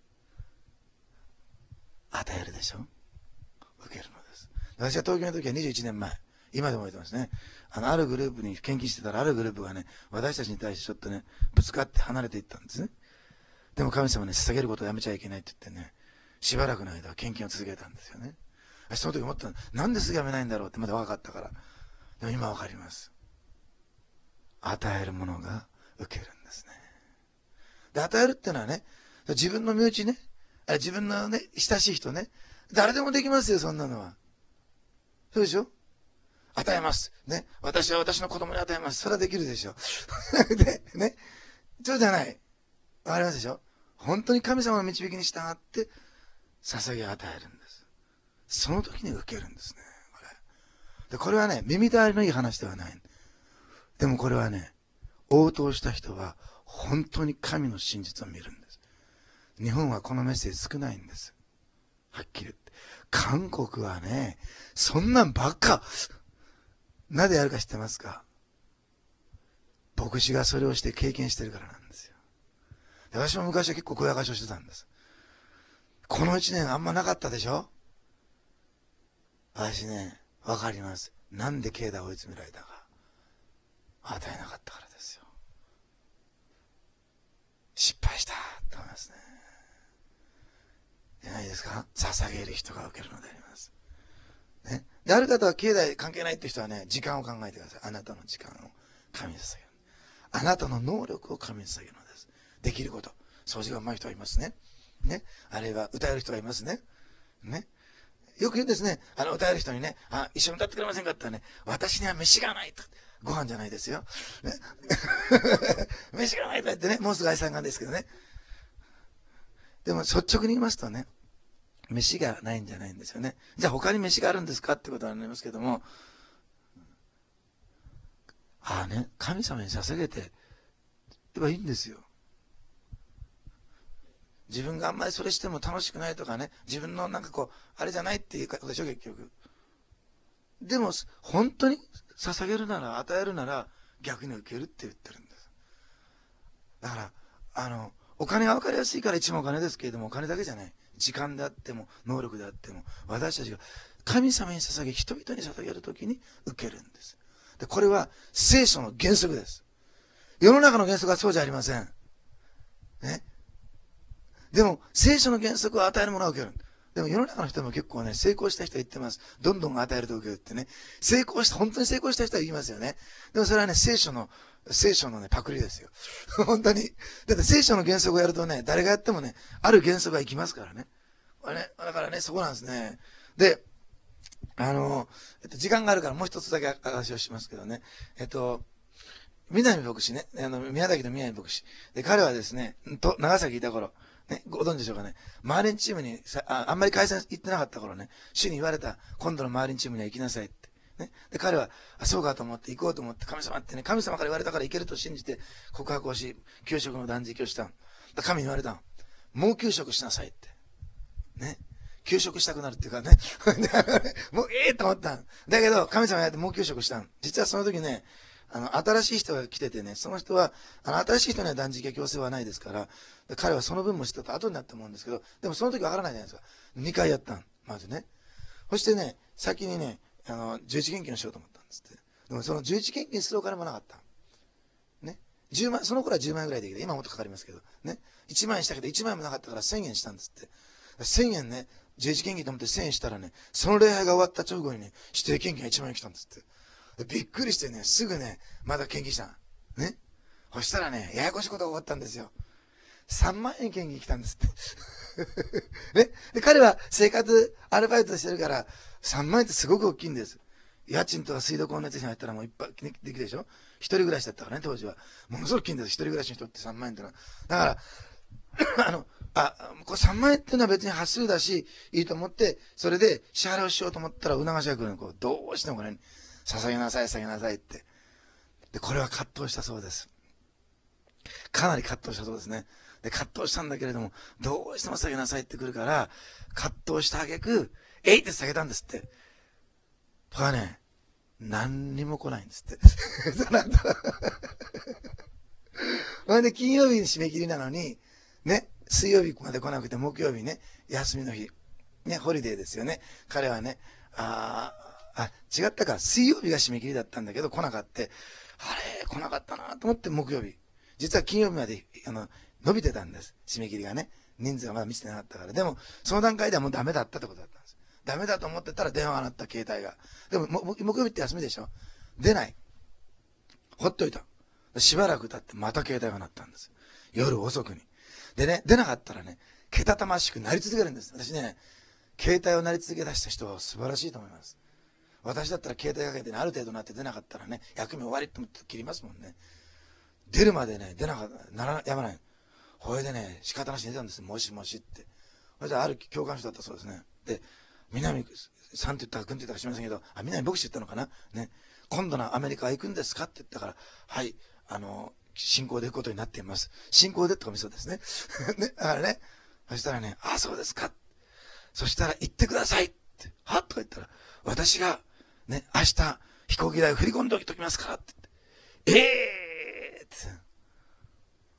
[SPEAKER 1] 与えるでしょ、受けるのです。私は東京の時はにじゅういちねんまえ、今でも覚えてますね。あの、あるグループに献金してたら、あるグループがね、私たちに対してちょっとね、ぶつかって離れていったんですね。 でも神様ね、捧げることをやめちゃいけないって言ってね、しばらくの間献金を続けたんですよね。その時思ったの、なんですぐやめないんだろうってまだ分かったから。でも今分かります。与えるものが受けるんですね。で、与えるってのはね、自分の身内ね、自分のね、親しい人ね、誰でもできますよ、そんなのは。そうでしょ？与えます。ね。私は私の子供に与えます。それはできるでしょ。で、ね。そうじゃない。わかりますでしょ？本当に神様の導きに従って捧げ与えるんです。その時に受けるんですね。これ。で、これはね、耳障りのいい話ではない。でもこれはね、応答した人は本当に神の真実を見るんです。日本はこのメッセージ少ないんです。はっきり言って。韓国はね、そんなんばっか。なぜやるか知ってますか？牧師がそれをして経験してるからなんですよ。私も昔は結構小やかしをしてたんです。この一年あんまなかったでしょ？私ね、わかります。なんで境内を追い詰められたか。与えなかったからですよ。失敗したと思いますね。じゃないですか？捧げる人が受けるのであります。ね。で、ある方は境内関係ないって人はね、時間を考えてください。あなたの時間を神に捧げる。あなたの能力を神に捧げるのです。できること。掃除が上手い人がいますね。ね。あるいは歌える人がいますね。ね。よく言うんですね。あの、歌える人にね、あ、一緒に歌ってくれませんかって言ったらね、私には飯がないと。ご飯じゃないですよ。ね、飯がないと言ってね、もうすぐ愛さんがですけどね。でも率直に言いますとね、飯がないんじゃないんですよね。じゃあ他に飯があるんですかってことになりますけども、ああね、神様に捧げて言えばいいんですよ。自分があんまりそれしても楽しくないとかね、自分のなんかこう、あれじゃないっていうことでしょ、結局。でも、本当に捧げるなら、与えるなら、逆に受けるって言ってるんです。だから、あの、お金が分かりやすいから一番お金ですけれども、お金だけじゃない。時間であっても、能力であっても、私たちが神様に捧げ、人々に捧げるときに受けるんです。で、これは聖書の原則です。世の中の原則はそうじゃありません。ね。でも、聖書の原則は与えるものは受ける。でも世の中の人も結構ね、成功した人は言ってます。どんどん与えると受けるってね。成功した、本当に成功した人は言いますよね。でもそれはね、聖書の、聖書のね、パクリですよ。本当に。だって聖書の原則をやるとね、誰がやってもね、ある原則がいきますからね。これね、だからね、そこなんですね。で、あの、えっと、時間があるからもう一つだけ話をしますけどね。えっと、南牧師ね、あの、宮崎の南牧師。で、彼はですね、と、長崎いた頃、ね、ご存知でしょうかね。マーリンチームにさあ、あんまり解散行ってなかった頃ね、主に言われた、今度のマーリンチームには行きなさいって。ね。で、彼は、あ、そうかと思って行こうと思って、神様ってね、神様から言われたから行けると信じて告白をし、給食の断食をしたん。神に言われたん。もう給食しなさいって。ね。給食したくなるっていうかね。もうええと思ったん。だけど、神様やってもう給食したん。実はその時ね、あの、新しい人が来ててね、その人は、あの、新しい人には断食や強制はないですから、彼はその分もしてたと後になったと思うんですけど、でもその時わからないじゃないですか。にかいやったん。まずね。そしてね、先にね、あの、十一献金をしようと思ったんですって。でもその十一献金するお金もなかった。ね。じゅうまん、その頃はじゅうまん円ぐらいできて、今もっとかかりますけど、ね。いちまん円したけどいちまん円もなかったからせんえんしたんですって。せんえんね、十一献金と思ってせんえんしたらね、その礼拝が終わった直後にね、指定献金がいちまん円来たんですって。びっくりしてね、すぐね、まだ献金したの。ね。そしたらね、ややこしいことが起こったんですよ。さんまん円献金来たんですって。ね。で、彼は生活、アルバイトしてるから、さんまん円ってすごく大きいんです。家賃とか水道光熱費入ったらもういっぱいできるでしょ。一人暮らしだったからね、当時は。ものすごく大きいんです。一人暮らしの人ってさんまん円ってのは。だから、あの、あ、これさんまん円っていうのは別に端数だし、いいと思って、それで支払いをしようと思ったら、促しが来るの、こう、どうしてもこれ、ね、捧げなさい、捧げなさいって。で、これは葛藤したそうです。かなり葛藤したそうですね。で、葛藤したんだけれども、どうしても捧げなさいって来るから、葛藤した挙句、えいって捧げたんですって。とかね、何にも来ないんですって。その後。ほんで、金曜日に締め切りなのに、ね、水曜日まで来なくて、木曜日ね、休みの日。ね、ホリデーですよね。彼はね、ああ、違ったか、水曜日が締め切りだったんだけど、来なかった。あれ、来なかったなと思って木曜日。実は金曜日まで、あの、 伸びてたんです。締め切りがね。人数がまだ満ちてなかったから。でも、その段階ではもうダメだったってことだったんです。ダメだと思ってたら電話が鳴った、携帯が。でも、も木曜日って休みでしょ。出ない。ほっといた。しばらく経ってまた携帯が鳴ったんです。夜遅くに。でね、出なかったらね、けたたましくなり続けるんです。私ね、携帯を鳴り続け出した人は素晴らしいと思います。私だったら携帯かけてね、ある程度なって出なかったらね、役目終わりって思って切りますもんね。出るまでね、出なかった、なら、やまない。ほいでね、仕方なしに出たんです。もしもしって。それである教官所だったそうですね。で、南さんって言ったか君って言ったか知りませんけど、あ、南牧師って言ったのかなね。今度のアメリカ行くんですかって言ったから、はい、あの、信仰で行くことになっています。信仰でってかみそうですね。ね、だからね、そしたらね、あ、そうですか。そしたら行ってくださいって、はっとか言ったら、私が、ね、明日飛行機代振り込んでおきときますからって言って、えーって。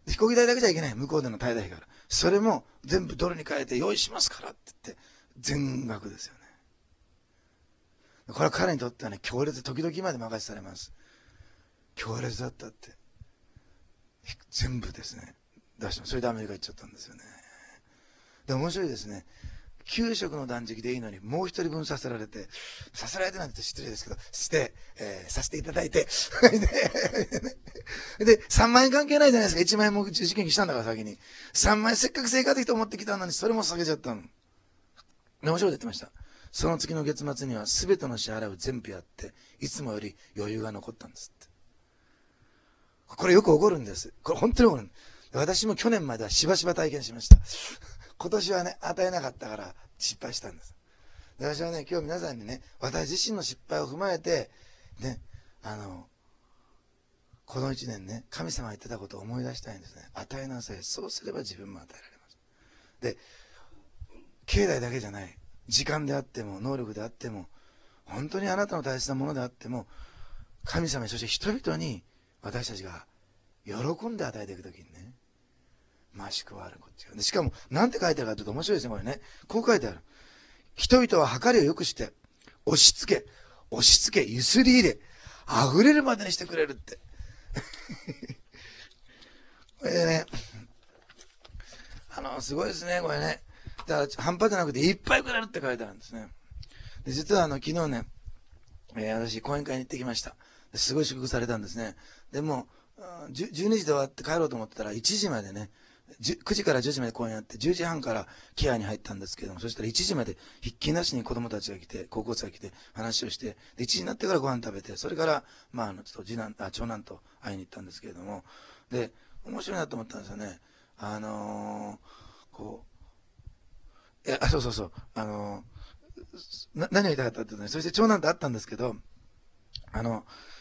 [SPEAKER 1] 飛行機代だけじゃいけない。向こうでの滞在費から。それも全部ドルに変えて用意しますからって言って、全額ですよね。これは彼にとってはね、強烈、時々まで任せされます。強烈だったって。全部ですね、出して、それでアメリカ行っちゃったんですよね。で、面白いですね。きゅう食の断食でいいのに、もう一人分させられて、させられてなんて失礼ですけど、して、えー、させていただいて、で、さんまん円関係ないじゃないですか。いちまん円も事件にしたんだから先に。さんまん円せっかく生活費と思ってきたのに、それも下げちゃったの。で、面白いこと言ってました。その次の月末には全ての支払いを全部やって、いつもより余裕が残ったんですって。これよく起こるんです。これ本当に起こるんです。私も去年まではしばしば体験しました。今年はね、与えなかったから失敗したんです。で私はね、今日皆さんにね、私自身の失敗を踏まえて、ね、あの、この一年ね、神様が言ってたことを思い出したいんですね。与えなさい。そうすれば自分も与えられます。で、境内だけじゃない。時間であっても、能力であっても、本当にあなたの大切なものであっても、神様、そして人々に私たちが喜んで与えていくときにね、増し加わることよ。しかも、なんて書いてあるかというと面白いですね、これね。こう書いてある。人々は計りを良くして、押し付け、押し付け、ゆすり入れ、溢れるまでにしてくれるって。これでね、あの、すごいですね、これね。だから、半端じゃなくて、いっぱいくれるって書いてあるんですね。で、実はあの、昨日ね、えー、私、講演会に行ってきました。すごい祝福されたんですね。でも、じゅうにじで終わって帰ろうと思ってたら、いちじまでね、くじからじゅうじまで公演やって、じゅうじはんからケアに入ったんですけども、そしたらいちじまでひっきりなしに子供たちが来て、高校生が来て話をして、で、いちじになってからご飯食べて、それから、まあ、あの、ちょっと次男、あ、長男と会いに行ったんですけれども、で、面白いなと思ったんですよね。あのー、こう、いや、あ、そうそうそう、あのー、な、何を言いたかったっていうとね、そして長男と会ったんですけど、あの、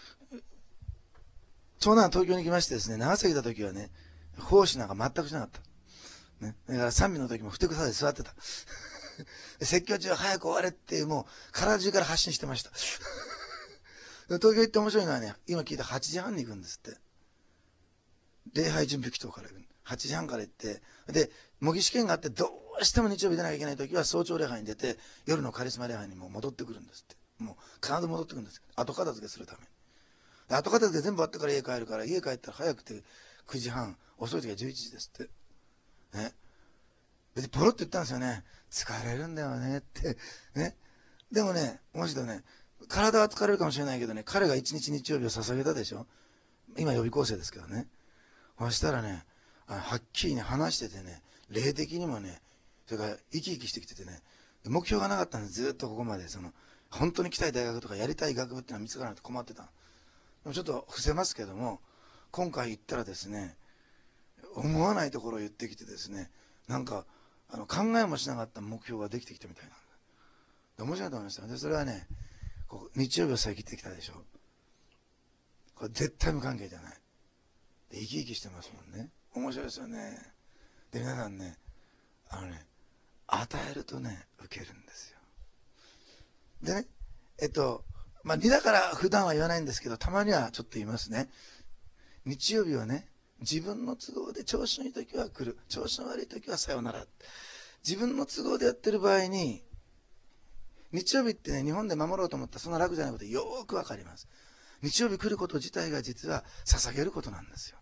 [SPEAKER 1] 長男は東京に来ましてですね、長崎来た時はね、奉仕なんか全くしなかった。ね。だから賛美の時もふてくさで座ってた。説教中は早く終われっていう、もう体中から発信してました。東京行って面白いのはね、今聞いたはちじはんに行くんですって。礼拝準備祈祷から行く。はちじはんから行って、で、模擬試験があってどうしても日曜日出なきゃいけない時は早朝礼拝に出て、夜のカリスマ礼拝にも戻ってくるんですって。もう必ず戻ってくるんです。後片付けするために。後片付け全部終わってから家帰るから、家帰ったら早くてくじはん、遅い時はじゅういちじですって。ね。別にポロッと言ったんですよね。疲れるんだよねって。ね。でもね、面白いね。体は疲れるかもしれないけどね、彼が一日日曜日を捧げたでしょ。今予備校生ですけどね。そしたらね、はっきりね、話しててね、霊的にもね、それから生き生きしてきててね、目標がなかったんです。ずっとここまで、その、本当に来たい大学とかやりたい学部ってのは見つからなくて困ってた。でもちょっと伏せますけども、今回行ったらですね、思わないところを言ってきてですね、なんか、あの、考えもしなかった目標ができてきたみたいなんで、面白いと思いました。で、それはね、こう日曜日を遮ってきたでしょ。これ絶対無関係じゃない。で、生き生きしてますもんね。面白いですよね。で、皆さんね、あのね、与えるとね、受けるんですよ。でね、えっと、まあ、にだから普段は言わないんですけど、たまにはちょっと言いますね。日曜日はね、自分の都合で調子のいい時は来る。調子の悪い時はさよなら。自分の都合でやってる場合に、日曜日ってね、日本で守ろうと思ったらそんな楽じゃないことよーくわかります。日曜日来ること自体が実は捧げることなんですよ。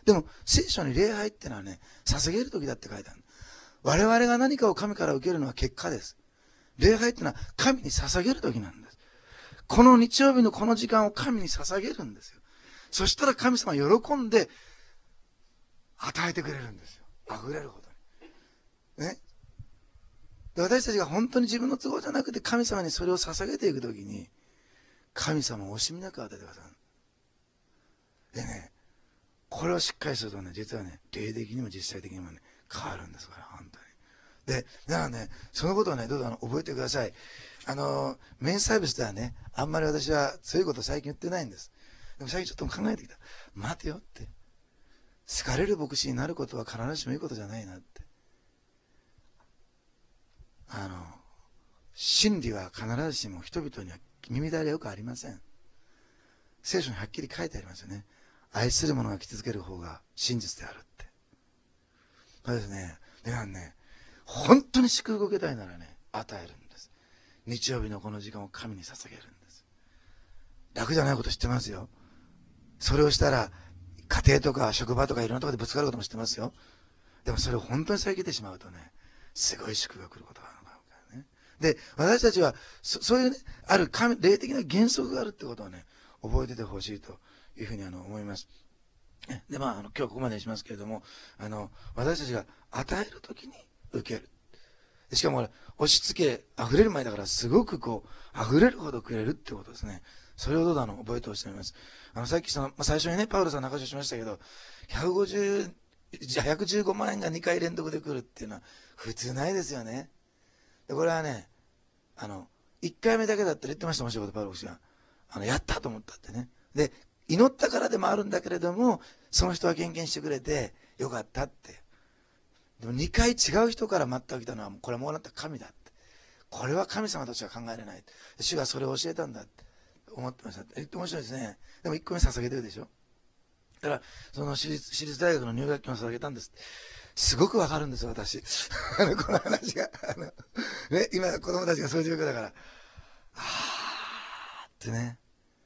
[SPEAKER 1] でも聖書に礼拝ってのはね、捧げる時だって書いてある。我々が何かを神から受けるのは結果です。礼拝ってのは神に捧げる時なんです。この日曜日のこの時間を神に捧げるんですよ。そしたら神様は喜んで与えてくれるんですよ。溢れるほどに。ね。で、私たちが本当に自分の都合じゃなくて神様にそれを捧げていくときに、神様を惜しみなく与えてください。でね、これをしっかりするとね、実はね、霊的にも実際的にもね、変わるんですから、本当に。で、だからね、そのことをね、どうぞあの覚えてください。あの、メインサービスではね、あんまり私はそういうこと最近言ってないんです。でも最近ちょっと考えてきた。待てよって。好かれる牧師になることは必ずしもいいことじゃないなって。あの、真理は必ずしも人々には耳障りはよくありません。聖書にはっきり書いてありますよね。愛する者が傷つける方が真実であるって。そうですね。だからね、本当に祝福を受けたいならね、与えるんです。日曜日のこの時間を神に捧げるんです。楽じゃないこと知ってますよ。それをしたら、家庭とか職場とかいろんなところでぶつかることも知ってますよ。でもそれを本当に遮ってしまうとね、すごい祝福が来ることがあるからね。で、私たちはそ、そういうね、ある神、霊的な原則があるってことをね、覚えててほしいというふうにあの思います。で、まあ、あの今日ここまでにしますけれども、あの、私たちが与えるときに受ける。しかも、押し付け、溢れる前だから、すごくこう、溢れるほどくれるってことですね。それをどうだの、覚えてほしいと思います。あの、さっきその、まあ、最初にね、パウロさんの話をしましたけど、ひゃくごじゅう、じゃひゃくじゅうごまん円がにかい連続で来るっていうのは、普通ないですよね。で、これはね、あの、いっかいめだけだったら言ってました、もしことパウロ氏が。あの、やったと思ったってね。で、祈ったからでもあるんだけれども、その人は献金してくれて、よかったって。でもにかい違う人から全く来たのは、これはもうあなた神だって。これは神様としては考えられない。主がそれを教えたんだって思ってました。え、面白いですね。でもいっこめ捧げてるでしょ。だから、その私立、私立大学の入学金を捧げたんです。すごくわかるんですよ、私。あの、この話が。あの、ね、今子供たちがそういう状況だから、あーってね、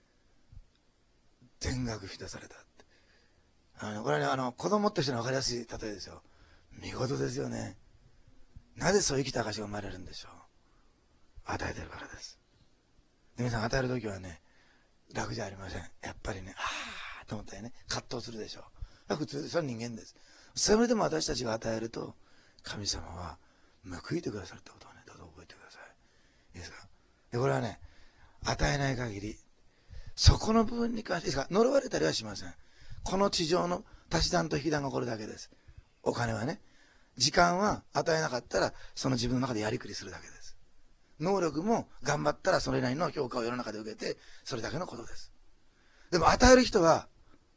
[SPEAKER 1] 全額引き出されたって。あの、これはね、あの、子供としてのわかりやすい例えですよ。見事ですよね。なぜそう生きた証が生まれるんでしょう。与えてるからです。で皆さん与えるときはね、楽じゃありません。やっぱりね、あーと思ったよね、葛藤するでしょう。普通、それは人間です。それでも私たちが与えると、神様は報いてくださるってことをね、どうぞ覚えてください。いいですか。で、これはね、与えない限り、そこの部分に関してですか、呪われたりはしません。この地上の足し算と引き算がこれだけです。お金はね。時間は与えなかったら、その自分の中でやりくりするだけです。能力も頑張ったらそれなりの評価を世の中で受けて、それだけのことです。でも与える人は、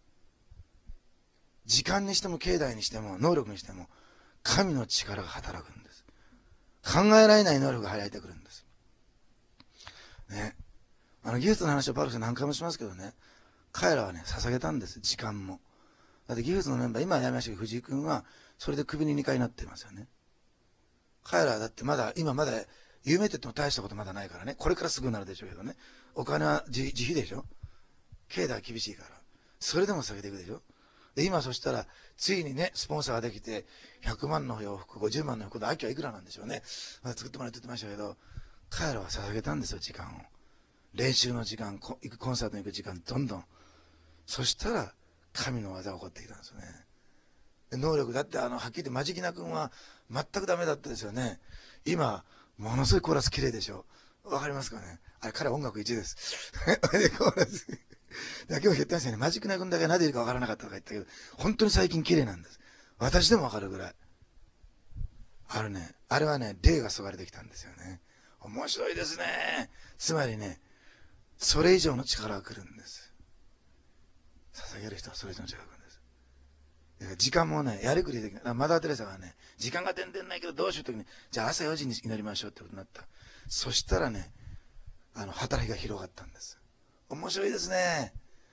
[SPEAKER 1] 時間にしても境内にしても能力にしても、神の力が働くんです。考えられない能力が働いてくるんです。ね。あの技術の話をパウロさん何回もしますけどね、彼らはね、捧げたんです。時間も。だって技術のメンバー、今やりましたけど、藤井君は、それで首ににかいになってますよね。彼らはだってまだ、今まだ、有名って言っても大したことまだないからね。これからすぐなるでしょうけどね。お金は自自費でしょ。経済は厳しいから。それでも下げていくでしょ。で、今そしたら、ついにね、スポンサーができて、ひゃくまんの洋服、ごじゅうまんの服で、秋はいくらなんでしょうね。まだ作ってもらって言ってましたけど、彼らは捧げたんですよ、時間を。練習の時間、ココンサートに行く時間、どんどん。そしたら、神の技が起こってきたんですよね。で能力だって、あの、はっきり言って、マジキナ君は全くダメだったですよね。今、ものすごいコーラス綺麗でしょ。わかりますかね。あれ、彼は音楽一です。で、コーラス。今日言ってましたよね。マジキナ君だけなぜいるかわからなかったとか言ったけど、本当に最近綺麗なんです。私でもわかるぐらい。あるね。あれはね、霊が注がれてきたんですよね。面白いですね。つまりね、それ以上の力が来るんです。捧げる人はそれ以上の力が来るんです。だから時間もね、やりくりできない。マダー・テレサはね、時間が全然ないけどどうしようときに、じゃあ朝よじに祈りましょうってことになった。そしたらね、あの、働きが広がったんです。面白いですね。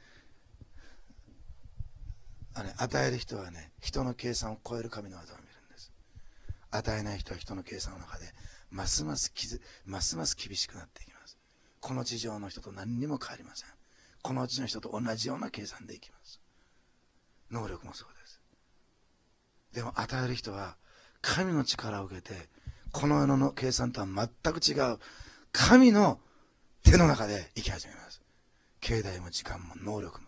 [SPEAKER 1] あのね、与える人はね、人の計算を超える神の技を見るんです。与えない人は人の計算の中で、ますます傷、ますます厳しくなっていきます。この地上の人と何にも変わりません。この地の人と同じような計算でいきます。能力もそうです。 でも与える人は神の力を受けて、この世の計算とは全く違う神の手の中で生き始めます。経済も時間も能力も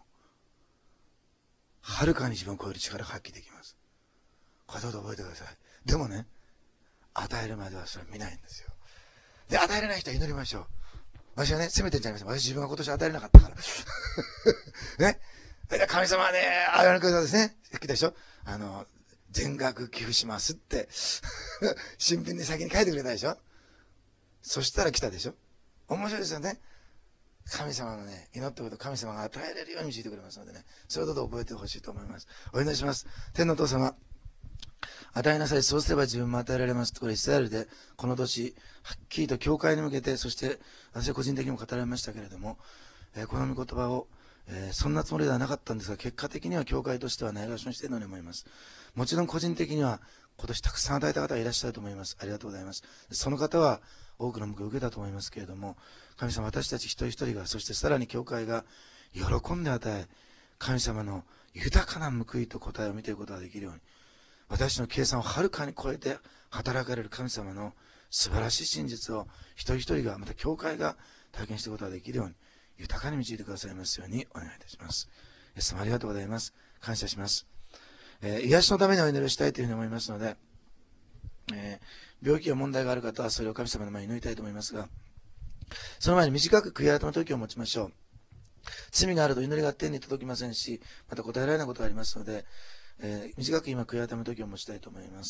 [SPEAKER 1] はるかに自分を超える力が発揮できます。これどうぞ覚えてください。でもね、与えるまではそれは見ないんですよ。で、与えれない人は祈りましょう。私はね、責めてんじゃありません。私自分が今年与えれなかったからね、神様はね、あれの方ですね、言ったでしょ、あの全額寄付しますって新聞で先に書いてくれたでしょ。そしたら来たでしょ。面白いですよね。神様のね、祈ったこと神様が与えれるように導いてくれますのでね、それをどうぞ覚えてほしいと思います。お祈りします。天のお父様、与えなさい、そうすれば自分も与えられますと、これイスラエルでこの年はっきりと教会に向けて、そして私は個人的にも語られましたけれども、えー、この御言葉を、えー、そんなつもりではなかったんですが、結果的には教会としてはないがしろにしているのに思います。もちろん個人的には今年たくさん与えた方がいらっしゃると思います。ありがとうございます。その方は多くの報いを受けたと思いますけれども、神様、私たち一人一人が、そしてさらに教会が喜んで与え、神様の豊かな報いと答えを見ていくことができるように、私の計算をはるかに超えて働かれる神様の素晴らしい真実を一人一人が、また教会が体験していくことができるように、豊かに導いてくださいますようにお願いいたします。イエス様ありがとうございます。感謝します。えー、癒しのためにお祈りをしたいというふうに思いますので、えー、病気や問題がある方はそれを神様の前に祈りたいと思いますが、その前に短く悔い改めの時を持ちましょう。罪があると祈りが天に届きませんし、また答えられないことがありますので、えー、短く今悔い改めの時を持ちたいと思います。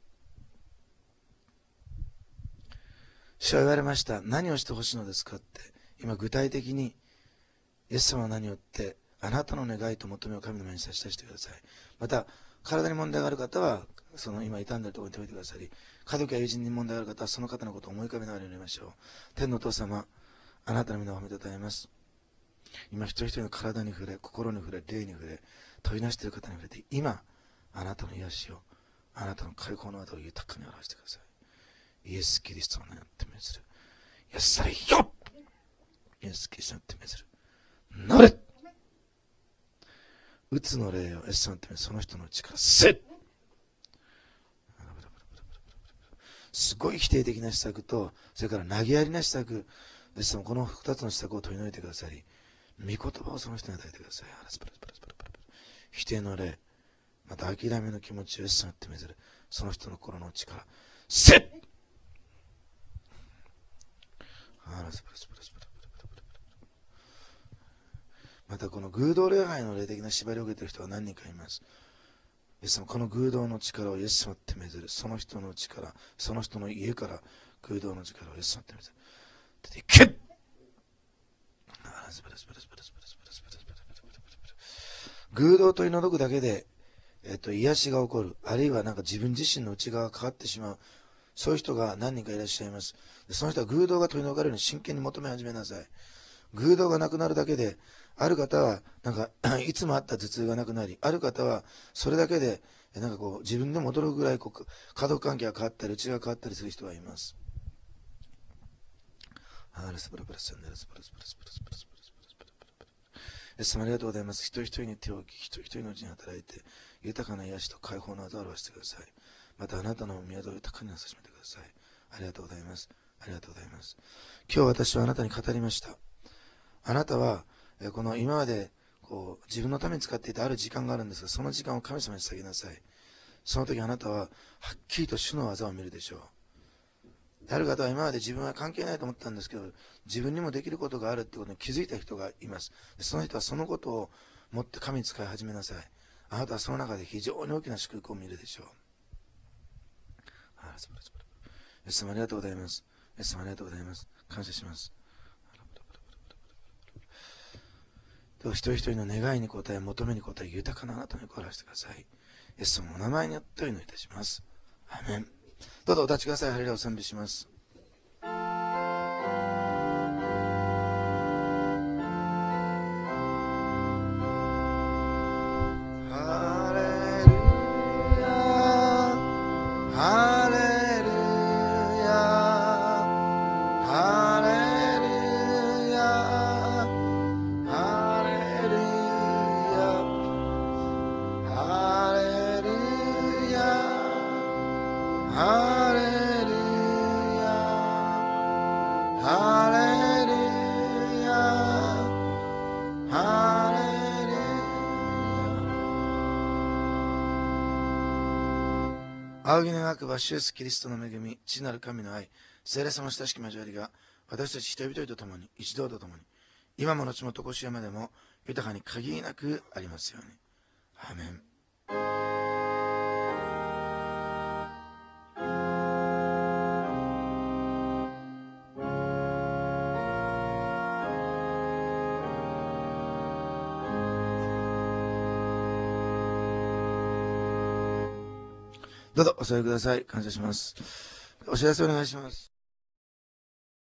[SPEAKER 1] 主は言われました。何をしてほしいのですかって、今具体的にイエス様は何を言ってあなたの願いと求めを神の前に差し出してください。また体に問題がある方はその今傷んでいるところに置いてくださり、家族や友人に問題がある方はその方のことを思い浮かべながら祈りましょう。天のお父様、あなたの皆を褒めたたえます。今一人一人の体に触れ、心に触れ、霊に触れ、問いなしている方に触れて、今あなたの癒しを、あなたの解放の後を豊かに表してください。イエス・キリストの名によって命ずる。癒されよ。イエス・キリストによって命ずる。なれ。うつの霊をイエス様のためにその人の力せ。すごい否定的な施策と、それから投げやりな施策、イエス様この二つの施策を取り除いてくださり、御言葉をその人に与えてください。否定の霊、また諦めの気持ちをイエス様によって命ずる。その人の心の力せ。またこの偶像礼拝の霊的な縛りを受けている人は何人かいます。イエス様、この偶像の力をイエス様って命ずる。その人の力、その人の家から偶像の力をイエス様って命ずる。出ていけ。偶像と除くだけで、えっと、癒しが起こる。あるいはなんか自分自身の内側が変わってしまう。そういう人が何人かいらっしゃいます。その人は偶像が取り除かれるように真剣に求め始めなさい。偶像がなくなるだけで、ある方はなんかいつもあった頭痛がなくなり、ある方はそれだけでなんかこう自分でも驚くぐらいこう家族関係が変わったり内側が変わったりする人がいます。イエス様ありがとうございます。一人一人に手を置き、一人一人のうちに働いて豊かな癒しと解放の技を表してください。またあなたの宮戸を豊かになさしめてください。ありがとうございます。ありがとうございます。今日私はあなたに語りました。あなたはこの今までこう自分のために使っていたある時間があるんですが、その時間を神様に捧げなさい。その時あなたははっきりと主の技を見るでしょう。ある方は今まで自分は関係ないと思ったんですけど、自分にもできることがあるってことに気づいた人がいます。その人はそのことを持って神に使い始めなさい。あなたはその中で非常に大きな祝福を見るでしょう。イエス様ありがとうございます。イエス様ありがとうございます。感謝します。では一人一人の願いに応え、求めに応え、豊かなあなたに心をしてください。イエス様のお名前によってお祈りいたします。アーメン。どうぞお立ちください。ハレルヤを賛美します。 ハレルヤハレルヤハレルヤ。仰ぎ願くば主イエスキリストの恵み、父なる神の愛、聖霊様の親しき交わりが私たち一人一人と共に、一同と共に、今も後もとこしえまでも豊かに限りなくありますように。アーメン。どうぞお座りください。感謝します。お知らせお願いします。